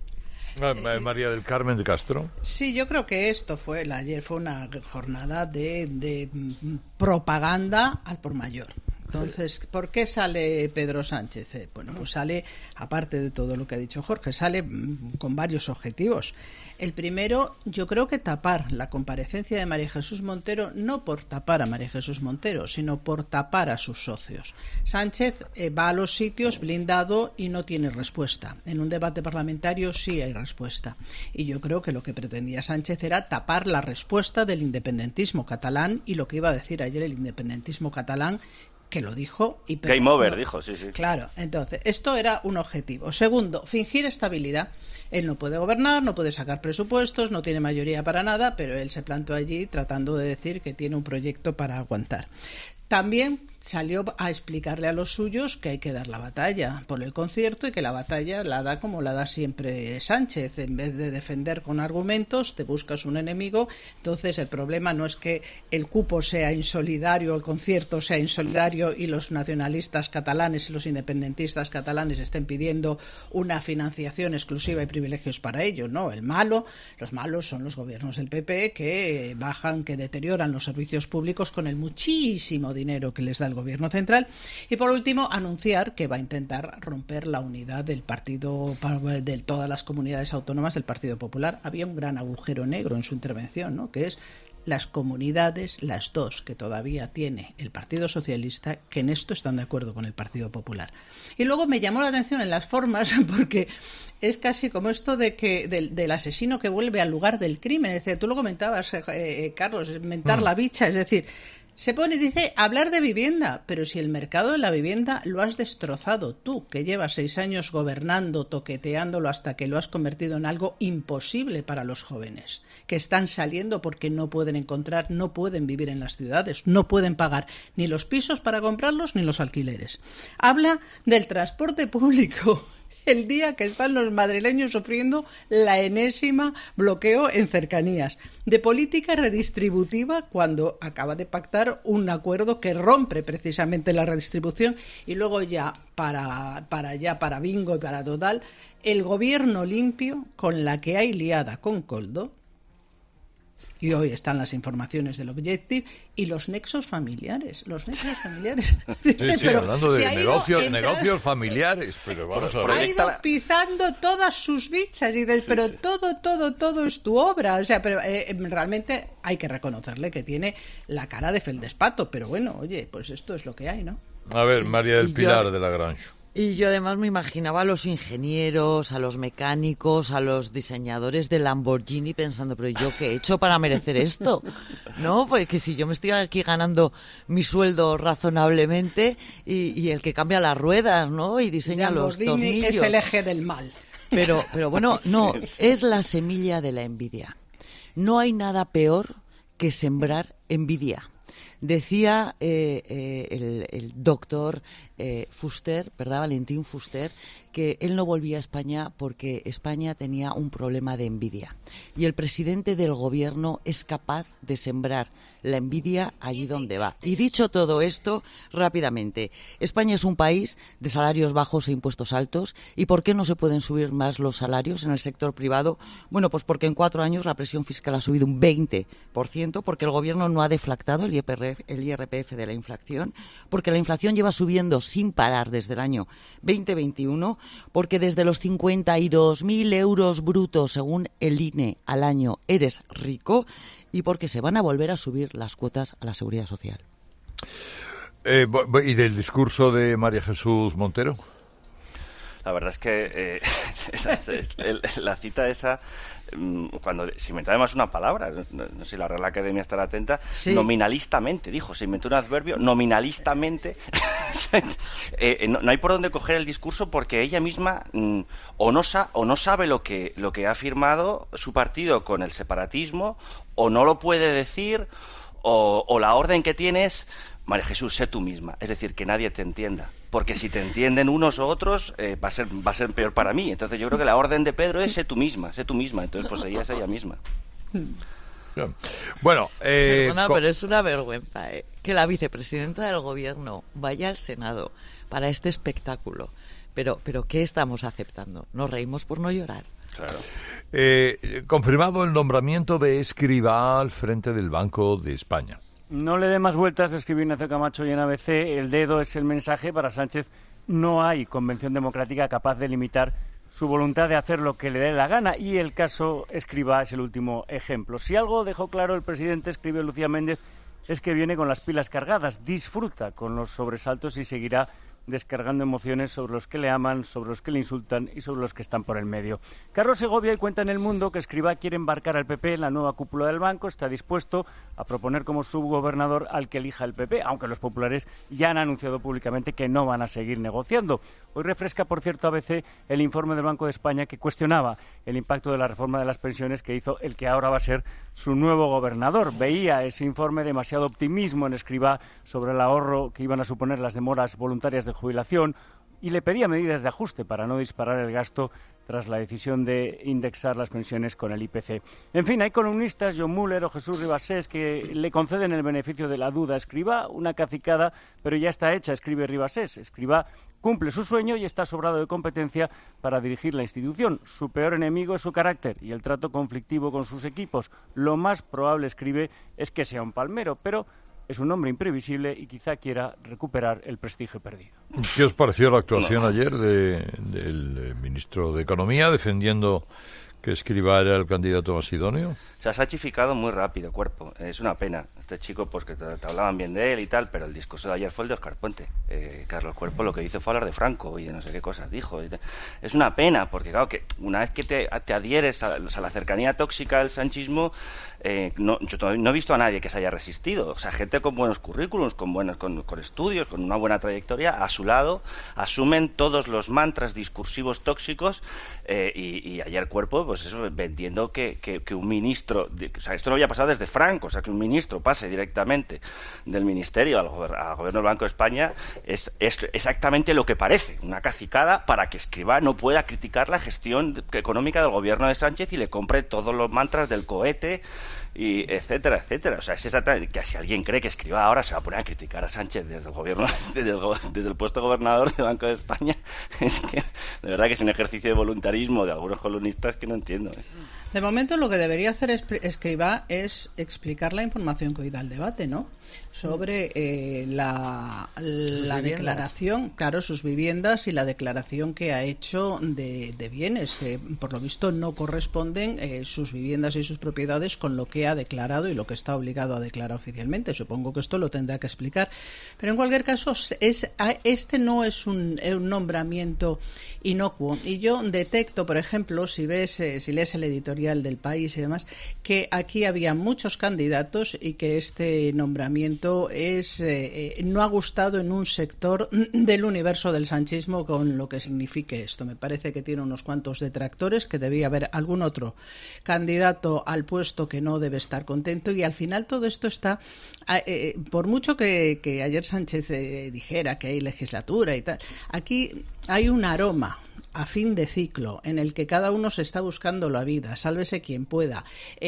María del Carmen de Castro. Sí, yo creo que ayer fue una jornada de propaganda al por mayor. Entonces, ¿por qué sale Pedro Sánchez? Bueno, pues sale, aparte de todo lo que ha dicho Jorge, sale con varios objetivos. El primero, yo creo que tapar la comparecencia de María Jesús Montero, no por tapar a María Jesús Montero, sino por tapar a sus socios. Sánchez va a los sitios blindado y no tiene respuesta. En un debate parlamentario sí hay respuesta. Y yo creo que lo que pretendía Sánchez era tapar la respuesta del independentismo catalán y lo que iba a decir ayer el independentismo catalán, que lo dijo y Game over, dijo, sí. Claro, entonces, esto era un objetivo. Segundo, fingir estabilidad. Él no puede gobernar, no puede sacar presupuestos, no tiene mayoría para nada, pero él se plantó allí tratando de decir que tiene un proyecto para aguantar. También salió a explicarle a los suyos que hay que dar la batalla por el concierto y que la batalla la da como la da siempre Sánchez. En vez de defender con argumentos, te buscas un enemigo. Entonces el problema no es que el cupo sea insolidario, el concierto sea insolidario y los nacionalistas catalanes y los independentistas catalanes estén pidiendo una financiación exclusiva y privilegios para ello. No, los malos son los gobiernos del PP que deterioran los servicios públicos con el muchísimo dinero que les da el gobierno central. Y por último, anunciar que va a intentar romper la unidad del partido, de todas las comunidades autónomas del Partido Popular. Había un gran agujero negro en su intervención, ¿no? Que es las comunidades, las dos que todavía tiene el Partido Socialista, que en esto están de acuerdo con el Partido Popular. Y luego me llamó la atención en las formas, porque es casi como esto del asesino que vuelve al lugar del crimen. Es decir, tú lo comentabas, Carlos, mentar la bicha, es decir, se pone y dice hablar de vivienda, pero si el mercado de la vivienda lo has destrozado tú, que llevas 6 años gobernando, toqueteándolo hasta que lo has convertido en algo imposible para los jóvenes, que están saliendo porque no pueden vivir en las ciudades, no pueden pagar ni los pisos para comprarlos ni los alquileres. Habla del transporte público, el día que están los madrileños sufriendo la enésima bloqueo en cercanías, de política redistributiva cuando acaba de pactar un acuerdo que rompe precisamente la redistribución, y luego ya para bingo y para total, el gobierno limpio con la que hay liada con Koldo. Y hoy están las informaciones del Objective y los nexos familiares. Sí, pero hablando de negocios familiares, pero vamos a ver. Ha ido pisando todas sus bichas y dices, pero todo es tu obra. O sea, pero realmente hay que reconocerle que tiene la cara de feldespato, pero bueno, oye, pues esto es lo que hay, ¿no? A ver, María del Pilar de Lagrange. Y yo además me imaginaba a los ingenieros, a los mecánicos, a los diseñadores de Lamborghini pensando, pero ¿yo qué he hecho para merecer esto? ¿No? Porque si yo me estoy aquí ganando mi sueldo razonablemente y el que cambia las ruedas, ¿no? Y diseña los tornillos. Es el eje del mal. Pero bueno, no, es la semilla de la envidia. No hay nada peor que sembrar envidia. Decía el doctor Fuster, ¿verdad? Valentín Fuster, que él no volvía a España porque España tenía un problema de envidia. Y el presidente del gobierno es capaz de sembrar la envidia allí donde va. Y dicho todo esto, rápidamente, España es un país de salarios bajos e impuestos altos. ¿Y por qué no se pueden subir más los salarios en el sector privado? Bueno, pues porque en 4 años la presión fiscal ha subido un 20%, porque el gobierno no ha deflactado el IRPF de la inflación, porque la inflación lleva subiendo sin parar desde el año 2021, porque desde los 52.000 euros brutos, según el INE, al año eres rico, y porque se van a volver a subir las cuotas a la Seguridad Social. ¿Y del discurso de María Jesús Montero? La verdad es que la cita esa, cuando se inventó además una palabra, no sé si la Real Academia estará atenta, sí. Nominalistamente, dijo, se inventó un adverbio, nominalistamente. No hay por dónde coger el discurso porque ella misma o no sabe lo que ha firmado su partido con el separatismo, o no lo puede decir, o la orden que tienes, María Jesús, sé tú misma, es decir, que nadie te entienda. Porque si te entienden unos o otros, va a ser peor para mí. Entonces yo creo que la orden de Pedro es sé tú misma. Entonces pues ella es ella misma. Bueno, perdona, pero es una vergüenza que la vicepresidenta del gobierno vaya al Senado para este espectáculo. Pero ¿qué estamos aceptando? ¿Nos reímos por no llorar? Claro. Confirmado el nombramiento de Escrivá al frente del Banco de España. No le dé más vueltas, escribió Ignacio Camacho y en ABC. El dedo es el mensaje para Sánchez. No hay convención democrática capaz de limitar su voluntad de hacer lo que le dé la gana, y el caso Escrivá es el último ejemplo. Si algo dejó claro el presidente, escribió Lucía Méndez, es que viene con las pilas cargadas, disfruta con los sobresaltos y seguirá descargando emociones sobre los que le aman, sobre los que le insultan y sobre los que están por el medio. Carlos Segovia cuenta en El Mundo que Escrivá quiere embarcar al PP en la nueva cúpula del banco, está dispuesto a proponer como subgobernador al que elija el PP, aunque los populares ya han anunciado públicamente que no van a seguir negociando. Hoy refresca, por cierto, ABC el informe del Banco de España que cuestionaba el impacto de la reforma de las pensiones que hizo el que ahora va a ser su nuevo gobernador. Veía ese informe demasiado optimismo en Escrivá sobre el ahorro que iban a suponer las demoras voluntarias de jubilación y le pedía medidas de ajuste para no disparar el gasto tras la decisión de indexar las pensiones con el IPC. En fin, hay columnistas, John Muller o Jesús Ribasés, que le conceden el beneficio de la duda a Escrivá, una cacicada, pero ya está hecha, escribe Ribasés. Escrivá cumple su sueño y está sobrado de competencia para dirigir la institución. Su peor enemigo es su carácter y el trato conflictivo con sus equipos. Lo más probable, escribe, es que sea un palmero, pero es un hombre imprevisible y quizá quiera recuperar el prestigio perdido. ¿Qué os pareció la actuación ayer del ministro de Economía defendiendo que Escrivá era el candidato más idóneo? Se ha sachificado muy rápido, Cuerpo. Es una pena. Este chico, pues que te hablaban bien de él y tal, pero el discurso de ayer fue el de Óscar Puente. Carlos Cuerpo lo que hizo fue hablar de Franco y de no sé qué cosas dijo. Es una pena, porque claro, que una vez que te adhieres a la cercanía tóxica del sanchismo, yo todavía no he visto a nadie que se haya resistido. O sea, gente con buenos currículums, con estudios, con una buena trayectoria, a su lado, asumen todos los mantras discursivos tóxicos y ayer Cuerpo, pues eso, vendiendo que un ministro, o sea, esto no había pasado desde Franco, o sea, que un ministro pase directamente del ministerio al gobierno del Banco de España es exactamente lo que parece, una cacicada para que Escrivá no pueda criticar la gestión económica del gobierno de Sánchez y le compre todos los mantras del cohete y etcétera, etcétera. O sea, es exactamente que si alguien cree que Escrivá ahora se va a poner a criticar a Sánchez desde el gobierno, desde el puesto de gobernador del Banco de España, es que de verdad que es un ejercicio de voluntarismo de algunos columnistas que no entiendo. De momento lo que debería hacer Escrivá es explicar la información que hoy da el debate, ¿no? Sobre la declaración, claro, sus viviendas y la declaración que ha hecho de bienes, que por lo visto no corresponden sus viviendas y sus propiedades con lo que ha declarado y lo que está obligado a declarar oficialmente. Supongo que esto lo tendrá que explicar. Pero en cualquier caso, este no es un nombramiento inocuo. Y yo detecto, por ejemplo, si lees el editorial del País y demás, que aquí había muchos candidatos y que este nombramiento no ha gustado en un sector del universo del sanchismo con lo que signifique esto. Me parece que tiene unos cuantos detractores, que debía haber algún otro candidato al puesto que no debe estar contento, y al final todo esto está, por mucho que ayer Sánchez dijera que hay legislatura y tal, aquí hay un aroma a fin de ciclo, en el que cada uno se está buscando la vida, sálvese quien pueda.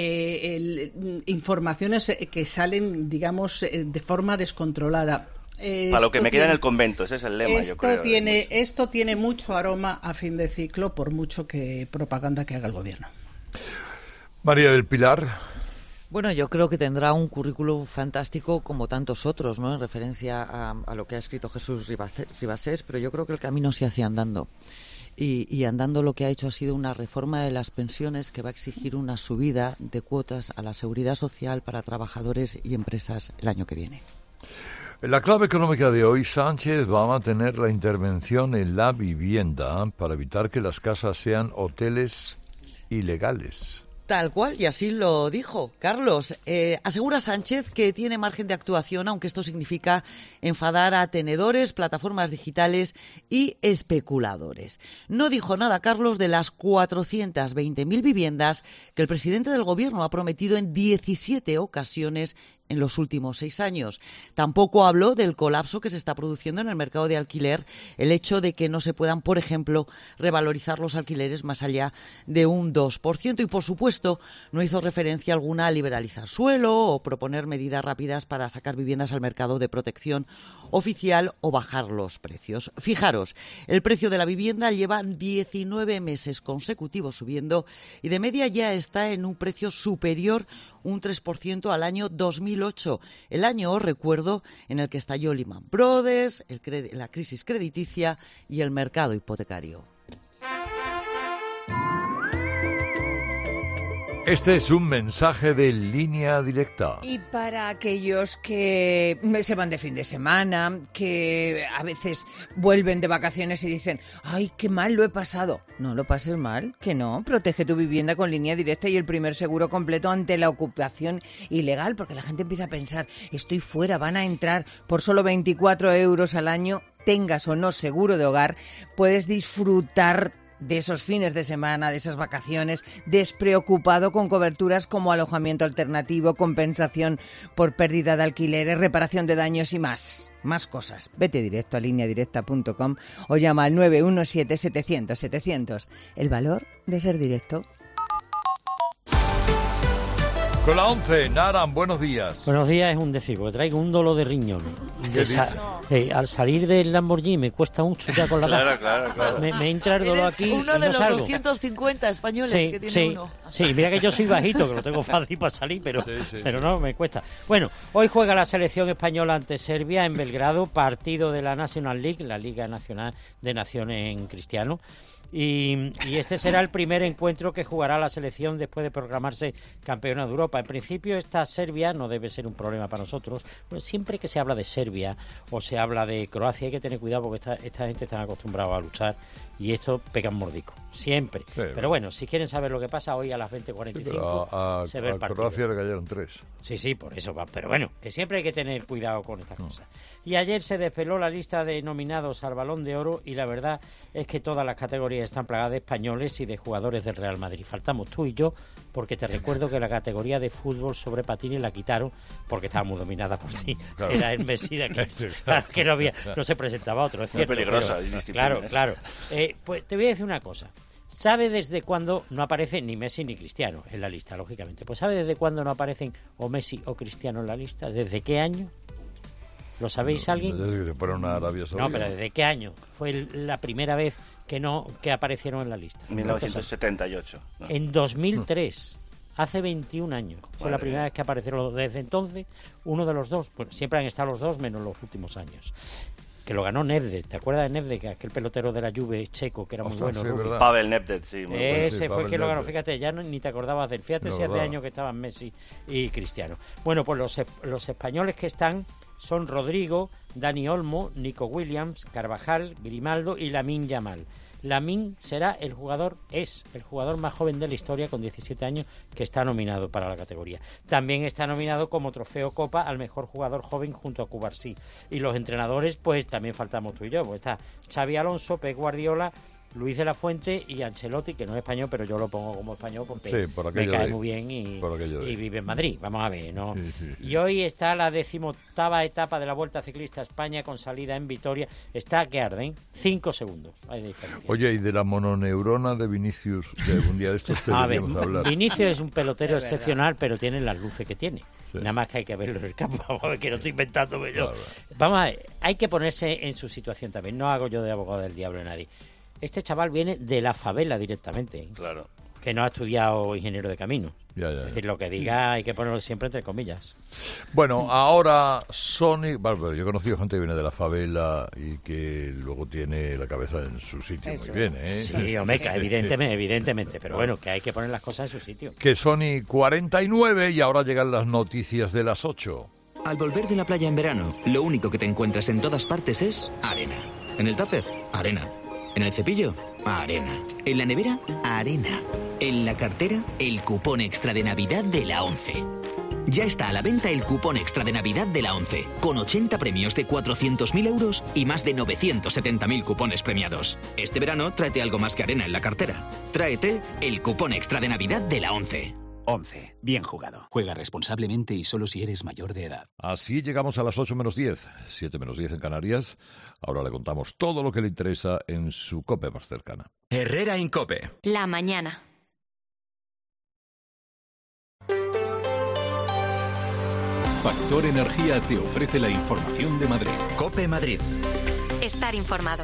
Informaciones que salen, digamos, de forma descontrolada. Para lo que me queda en el convento, ese es el lema, yo creo. Esto tiene mucho aroma a fin de ciclo, por mucho que propaganda que haga el gobierno. María del Pilar. Bueno, yo creo que tendrá un currículum fantástico como tantos otros, ¿no? En referencia a lo que ha escrito Jesús Ribasés, pero yo creo que el camino se hace andando. Y andando lo que ha hecho ha sido una reforma de las pensiones que va a exigir una subida de cuotas a la seguridad social para trabajadores y empresas el año que viene. En la clave económica de hoy, Sánchez va a mantener la intervención en la vivienda para evitar que las casas sean hoteles ilegales. Tal cual, y así lo dijo Carlos. Asegura Sánchez que tiene margen de actuación, aunque esto significa enfadar a tenedores, plataformas digitales y especuladores. No dijo nada Carlos de las 420.000 viviendas que el presidente del Gobierno ha prometido en 17 ocasiones en los últimos 6 años. Tampoco habló del colapso que se está produciendo en el mercado de alquiler, el hecho de que no se puedan, por ejemplo, revalorizar los alquileres más allá de un 2%. Y, por supuesto, no hizo referencia alguna a liberalizar suelo o proponer medidas rápidas para sacar viviendas al mercado de protección oficial o bajar los precios. Fijaros, el precio de la vivienda lleva 19 meses consecutivos subiendo y de media ya está en un precio superior un 3% al año 2008, el año, os recuerdo, en el que estalló Lehman Brothers, la crisis crediticia y el mercado hipotecario. Este es un mensaje de Línea Directa. Y para aquellos que se van de fin de semana, que a veces vuelven de vacaciones y dicen, ¡ay, qué mal lo he pasado! No lo pases mal, que no. Protege tu vivienda con Línea Directa y el primer seguro completo ante la ocupación ilegal, porque la gente empieza a pensar, estoy fuera, van a entrar por solo 24 euros al año, tengas o no seguro de hogar, puedes disfrutar de esos fines de semana, de esas vacaciones, despreocupado con coberturas como alojamiento alternativo, compensación por pérdida de alquileres, reparación de daños y más cosas. Vete directo a lineadirecta.com o llama al 917-700-700. El valor de ser directo. Con la 11, Naran, buenos días. Buenos días, es un decir, porque traigo un dolor de riñón. ¿Qué dice? Al salir del Lamborghini me cuesta mucho ya con la edad. Claro. Me entra el dolor aquí Uno y de no los salgo. 250 españoles que tiene uno. Sí, mira que yo soy bajito, que lo tengo fácil para salir, pero no, me cuesta. Bueno, hoy juega la selección española ante Serbia en Belgrado, partido de la National League, la Liga Nacional de Naciones en Cristiano. Y este será el primer encuentro que jugará la selección después de proclamarse campeona de Europa. En principio, esta Serbia no debe ser un problema para nosotros. Bueno, siempre que se habla de Serbia o se habla de Croacia hay que tener cuidado porque esta gente está acostumbrada a luchar y esto pega un mordico, siempre. Sí, pero bueno, si quieren saber lo que pasa hoy a las 20:45 se ve el partido. A Croacia le cayeron 3. Sí, por eso va. Pero bueno, que siempre hay que tener cuidado con estas cosas. Y ayer se desveló la lista de nominados al Balón de Oro y la verdad es que todas las categorías están plagadas de españoles y de jugadores del Real Madrid. Faltamos tú y yo, porque te recuerdo que la categoría de fútbol sobre patines la quitaron porque estaba muy dominada por ti. Claro. Era el Messi de aquí. Claro, que no se presentaba otro, es cierto. Muy peligrosa. Claro. Pues te voy a decir una cosa. ¿Sabe desde cuándo no aparecen ni Messi ni Cristiano en la lista, lógicamente? Pues ¿sabe desde cuándo no aparecen o Messi o Cristiano en la lista? ¿Desde qué año? ¿Lo sabéis alguien? Desde que se fueron a Arabia Saudí. No, pero ¿desde qué año? Fue la primera vez que aparecieron en la lista. 1978. ¿No? En 2003. Hace 21 años. Fue la primera vez que aparecieron los dos. Desde entonces, uno de los dos, bueno, siempre han estado los dos, menos los últimos años. Que lo ganó Nedved. ¿Te acuerdas de Nedved? Aquel pelotero de la Juve checo, que era muy bueno. Sí, Pavel Nedved, sí. Muy Ese fue el que lo ganó. Fíjate, ya ni te acordabas de él. Fíjate si hace años que estaban Messi y Cristiano. Bueno, pues los españoles que están son Rodrigo, Dani Olmo, Nico Williams, Carvajal, Grimaldo y Lamine Yamal. Lamine es el jugador más joven de la historia con 17 años que está nominado para la categoría. También está nominado como trofeo Copa al mejor jugador joven junto a Cubarsí. Y los entrenadores, pues también faltamos tú y yo. Pues está Xavi Alonso, Pep Guardiola, Luis de la Fuente y Ancelotti, que no es español, pero yo lo pongo como español porque me cae muy bien y vive en Madrid. Vamos a ver, ¿no? Sí. Y hoy está la 18ª etapa de la Vuelta Ciclista a España con salida en Vitoria. Está que arden 5 segundos. Hay de diferencia. Oye, y de la mononeurona de Vinicius, que algún día de estos deberíamos hablar. Vinicius es un pelotero excepcional, pero tiene las luces que tiene. Sí. Nada más que hay que verlo en el campo. Vamos a ver, que no estoy inventándome yo. Claro. Vamos a ver, hay que ponerse en su situación también. No hago yo de abogado del diablo de nadie. Este chaval viene de la favela directamente, ¿eh? Claro. Que no ha estudiado ingeniero de camino. Ya. Es decir, lo que diga hay que ponerlo siempre entre comillas. Bueno, ahora Sony... Bueno, yo he conocido gente que viene de la favela y que luego tiene la cabeza en su sitio. Eso muy bien, ¿eh? Sí, Omeca, evidentemente. Pero bueno, que hay que poner las cosas en su sitio. Que Sony 49 y ahora llegan las noticias de las 8. Al volver de la playa en verano, lo único que te encuentras en todas partes es arena. En el tupper, arena. En el cepillo, arena. En la nevera, arena. En la cartera, el cupón extra de Navidad de la ONCE. Ya está a la venta el cupón extra de Navidad de la ONCE, con 80 premios de 400.000 euros y más de 970.000 cupones premiados. Este verano, tráete algo más que arena en la cartera. Tráete el cupón extra de Navidad de la ONCE. 11. Bien jugado. Juega responsablemente y solo si eres mayor de edad. Así llegamos a las 8 menos 10, 7 menos 10 en Canarias. Ahora le contamos todo lo que le interesa en su COPE más cercana. Herrera Incope. La mañana. Factor Energía te ofrece la información de Madrid. COPE Madrid. Estar informado.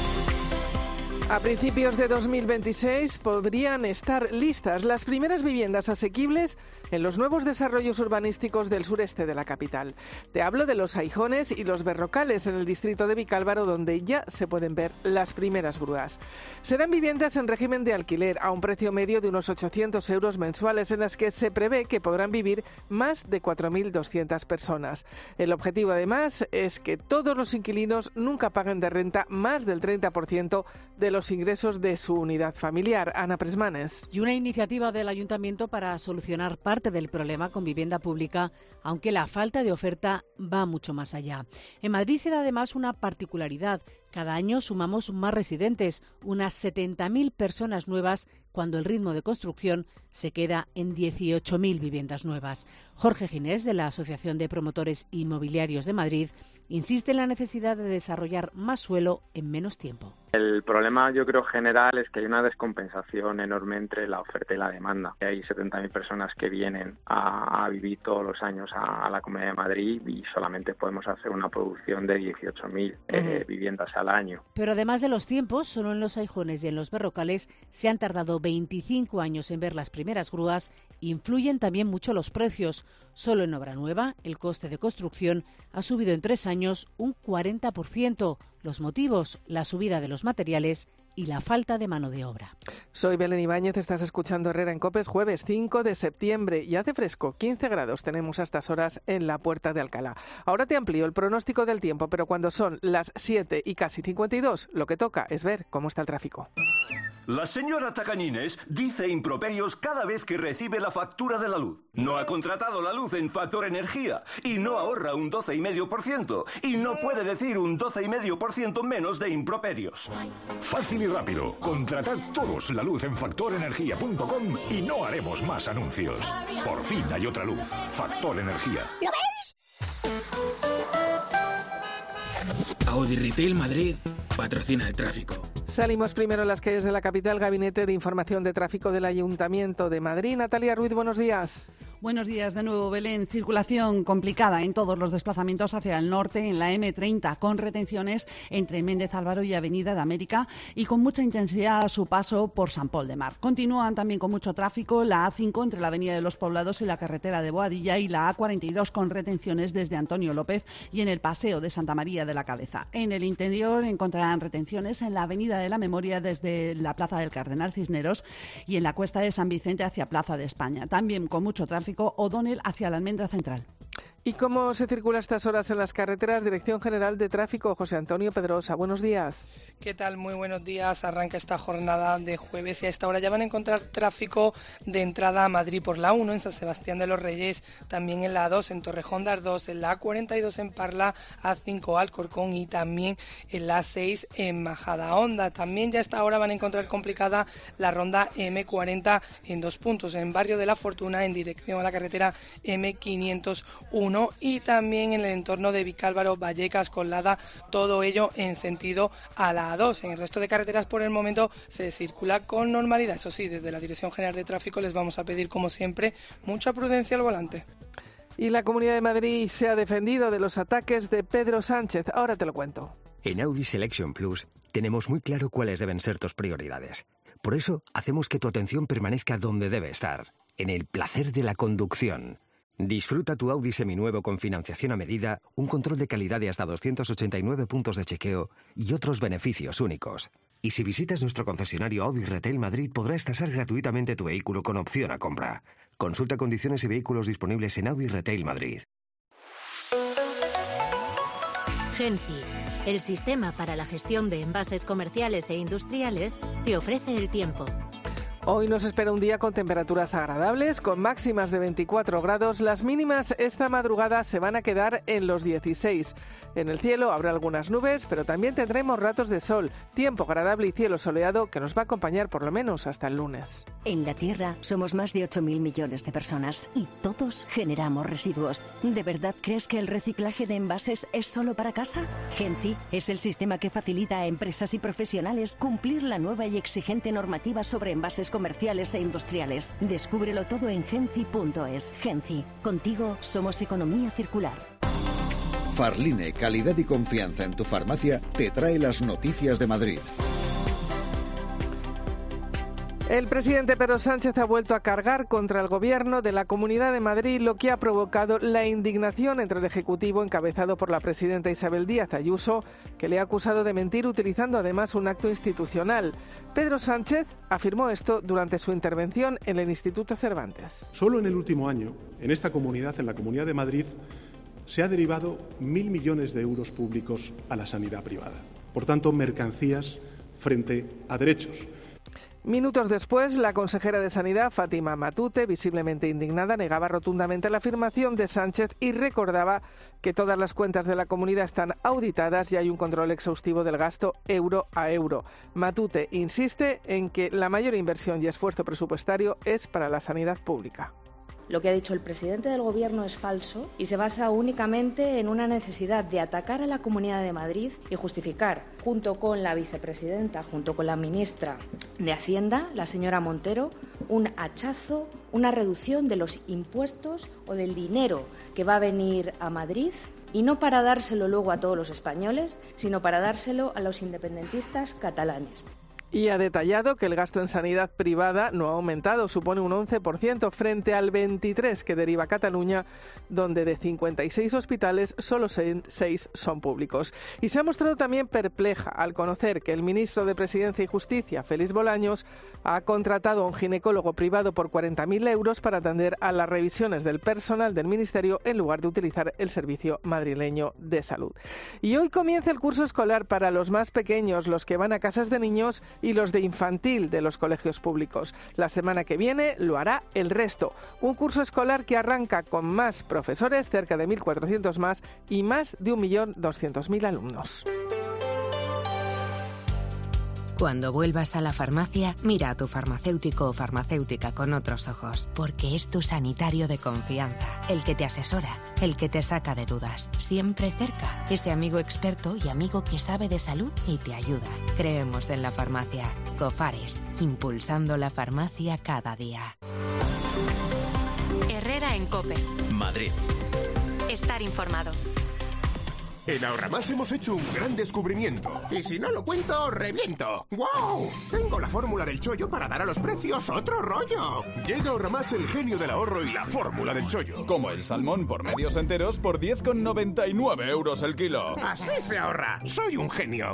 A principios de 2026 podrían estar listas las primeras viviendas asequibles en los nuevos desarrollos urbanísticos del sureste de la capital. Te hablo de Los Aijones y Los Berrocales, en el distrito de Vicálvaro, donde ya se pueden ver las primeras grúas. Serán viviendas en régimen de alquiler a un precio medio de unos 800 euros mensuales, en las que se prevé que podrán vivir más de 4.200 personas. El objetivo, además, es que todos los inquilinos nunca paguen de renta más del 30% de los ingresos de su unidad familiar. Ana Presmanes. Y una iniciativa del Ayuntamiento para solucionar parte del problema con vivienda pública, aunque la falta de oferta va mucho más allá. En Madrid se da además una particularidad. Cada año sumamos más residentes, unas 70.000 personas nuevas, cuando el ritmo de construcción se queda en 18.000 viviendas nuevas. Jorge Ginés, de la Asociación de Promotores Inmobiliarios de Madrid, insiste en la necesidad de desarrollar más suelo en menos tiempo. El problema, yo creo, general es que hay una descompensación enorme entre la oferta y la demanda. Hay 70.000 personas que vienen a vivir todos los años a la Comunidad de Madrid y solamente podemos hacer una producción de 18.000 viviendas al año. Pero además de los tiempos, solo en Los Aijones y en Los Berrocales se han tardado 25 años en ver las primeras grúas. Influyen también mucho los precios. Solo en obra nueva, el coste de construcción ha subido en 3 años un 40%. Los motivos, la subida de los materiales y la falta de mano de obra. Soy Belén Ibáñez, estás escuchando Herrera en COPE. Es jueves 5 de septiembre y hace fresco, 15 grados tenemos a estas horas en la Puerta de Alcalá. Ahora te amplío el pronóstico del tiempo, pero cuando son las 7 y casi 52, lo que toca es ver cómo está el tráfico. La señora Tacañines dice improperios cada vez que recibe la factura de la luz. No ha contratado la luz en Factor Energía y no ahorra un 12,5% y no puede decir un 12,5% menos de improperios. Fácil y rápido. Contratad todos la luz en factorenergia.com y no haremos más anuncios. Por fin hay otra luz. Factor Energía. ¿Lo veis? Audi Retail Madrid patrocina el tráfico. Salimos primero a las calles de la capital. Gabinete de Información de Tráfico del Ayuntamiento de Madrid. Natalia Ruiz, buenos días. Buenos días de nuevo, Belén. Circulación complicada en todos los desplazamientos hacia el norte en la M30, con retenciones entre Méndez Álvaro y Avenida de América y con mucha intensidad a su paso por Sant Pol de Mar. Continúan también con mucho tráfico la A5 entre la Avenida de los Poblados y la carretera de Boadilla y la A42 con retenciones desde Antonio López y en el Paseo de Santa María de la Cabeza. En el interior encontrarán retenciones en la Avenida de la Memoria desde la Plaza del Cardenal Cisneros y en la Cuesta de San Vicente hacia Plaza de España. También con mucho tráfico O'Donnell hacia la Almendra Central. ¿Y cómo se circula a estas horas en las carreteras? Dirección General de Tráfico, José Antonio Pedrosa. Buenos días. ¿Qué tal? Muy buenos días. Arranca esta jornada de jueves y a esta hora ya van a encontrar tráfico de entrada a Madrid por la 1 en San Sebastián de los Reyes, también en la 2 en Torrejón de Ardoz, en la A42 en Parla, A5 Alcorcón y también en la 6 en Majadahonda. También ya a esta hora van a encontrar complicada la ronda M40 en 2 puntos, en Barrio de la Fortuna en dirección a la carretera M501 y también en el entorno de Vicálvaro, Vallecas, Colada, todo ello en sentido a la A2. En el resto de carreteras por el momento se circula con normalidad. Eso sí, desde la Dirección General de Tráfico les vamos a pedir, como siempre, mucha prudencia al volante. Y la Comunidad de Madrid se ha defendido de los ataques de Pedro Sánchez. Ahora te lo cuento. En Audi Selection Plus tenemos muy claro cuáles deben ser tus prioridades. Por eso hacemos que tu atención permanezca donde debe estar, en el placer de la conducción. Disfruta tu Audi seminuevo con financiación a medida, un control de calidad de hasta 289 puntos de chequeo y otros beneficios únicos. Y si visitas nuestro concesionario Audi Retail Madrid, podrás tasar gratuitamente tu vehículo con opción a compra. Consulta condiciones y vehículos disponibles en Audi Retail Madrid. Genci, el sistema para la gestión de envases comerciales e industriales, te ofrece el tiempo. Hoy nos espera un día con temperaturas agradables, con máximas de 24 grados. Las mínimas esta madrugada se van a quedar en los 16. En el cielo habrá algunas nubes, pero también tendremos ratos de sol, tiempo agradable y cielo soleado que nos va a acompañar por lo menos hasta el lunes. En la Tierra somos más de 8.000 millones de personas y todos generamos residuos. ¿De verdad crees que el reciclaje de envases es solo para casa? Genci es el sistema que facilita a empresas y profesionales cumplir la nueva y exigente normativa sobre envases comerciales e industriales. Descúbrelo todo en genci.es. Genci, contigo somos economía circular. Farline, calidad y confianza en tu farmacia, te trae las noticias de Madrid. El presidente Pedro Sánchez ha vuelto a cargar contra el gobierno de la Comunidad de Madrid, lo que ha provocado la indignación entre el Ejecutivo encabezado por la presidenta Isabel Díaz Ayuso, que le ha acusado de mentir utilizando además un acto institucional. Pedro Sánchez afirmó esto durante su intervención en el Instituto Cervantes. Solo en el último año, en esta comunidad, en la Comunidad de Madrid, se ha derivado 1.000 millones de euros públicos a la sanidad privada. Por tanto, mercancías frente a derechos. Minutos después, la consejera de Sanidad, Fátima Matute, visiblemente indignada, negaba rotundamente la afirmación de Sánchez y recordaba que todas las cuentas de la comunidad están auditadas y hay un control exhaustivo del gasto euro a euro. Matute insiste en que la mayor inversión y esfuerzo presupuestario es para la sanidad pública. Lo que ha dicho el presidente del Gobierno es falso y se basa únicamente en una necesidad de atacar a la Comunidad de Madrid y justificar, junto con la vicepresidenta, junto con la ministra de Hacienda, la señora Montero, un hachazo, una reducción de los impuestos o del dinero que va a venir a Madrid, y no para dárselo luego a todos los españoles, sino para dárselo a los independentistas catalanes. Y ha detallado que el gasto en sanidad privada no ha aumentado, supone un 11% frente al 23% que deriva Cataluña, donde de 56 hospitales solo 6 son públicos. Y se ha mostrado también perpleja al conocer que el ministro de Presidencia y Justicia, Félix Bolaños, ha contratado a un ginecólogo privado por 40.000 euros para atender a las revisiones del personal del ministerio en lugar de utilizar el servicio madrileño de salud. Y hoy comienza el curso escolar para los más pequeños, los que van a casas de niños y los de infantil de los colegios públicos. La semana que viene lo hará el resto. Un curso escolar que arranca con más profesores, cerca de 1.400 más, y más de 1.200.000 alumnos. Cuando vuelvas a la farmacia, mira a tu farmacéutico o farmacéutica con otros ojos, porque es tu sanitario de confianza, el que te asesora, el que te saca de dudas, siempre cerca, ese amigo experto y amigo que sabe de salud y te ayuda. Creemos en la farmacia. Cofares, impulsando la farmacia cada día. Herrera en COPE. Madrid. Estar informado. En Ahorramás hemos hecho un gran descubrimiento. Y si no lo cuento, reviento. ¡Guau! Tengo la fórmula del chollo para dar a los precios otro rollo. Llega Ahorramás el genio del ahorro y la fórmula del chollo. Como el salmón por medios enteros por 10,99 euros el kilo. Así se ahorra. Soy un genio.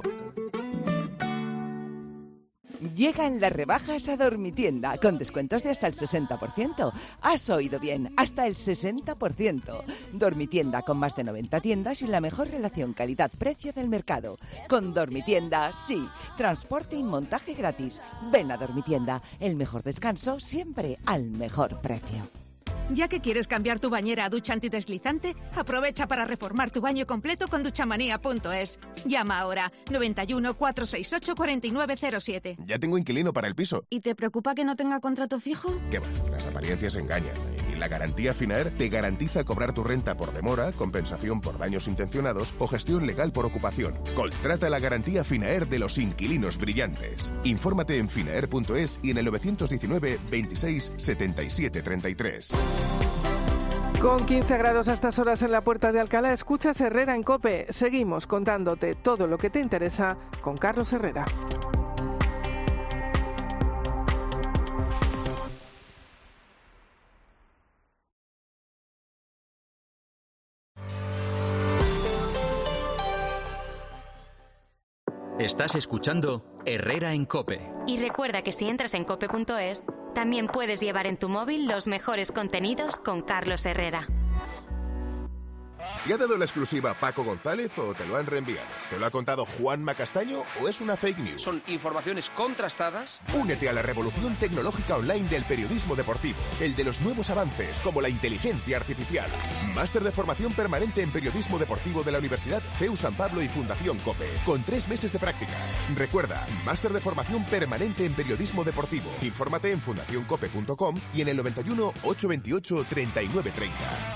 Llegan las rebajas a Dormitienda, con descuentos de hasta el 60%. Has oído bien, hasta el 60%. Dormitienda, con más de 90 tiendas y la mejor relación calidad-precio del mercado. Con Dormitienda, sí. Transporte y montaje gratis. Ven a Dormitienda, el mejor descanso siempre al mejor precio. Ya que quieres cambiar tu bañera a ducha antideslizante, aprovecha para reformar tu baño completo con duchamanía.es. Llama ahora 91 468 4907. Ya tengo inquilino para el piso. ¿Y te preocupa que no tenga contrato fijo? ¿Qué va? Las apariencias engañan. Y la garantía Finaer te garantiza cobrar tu renta por demora, compensación por daños intencionados o gestión legal por ocupación. Contrata la garantía Finaer de los inquilinos brillantes. Infórmate en finaer.es y en el 919 26 77 33. Con 15 grados a estas horas en la Puerta de Alcalá, escuchas Herrera en COPE. Seguimos contándote todo lo que te interesa con Carlos Herrera. Estás escuchando Herrera en COPE. Y recuerda que si entras en cope.es, también puedes llevar en tu móvil los mejores contenidos con Carlos Herrera. ¿Te ha dado la exclusiva Paco González o te lo han reenviado? ¿Te lo ha contado Juanma Castaño o es una fake news? Son informaciones contrastadas. Únete a la revolución tecnológica online del periodismo deportivo, el de los nuevos avances como la inteligencia artificial. Máster de formación permanente en periodismo deportivo de la Universidad CEU San Pablo y Fundación COPE, con 3 meses de prácticas. Recuerda, máster de formación permanente en periodismo deportivo. Infórmate en fundacioncope.com y en el 91 828 3930.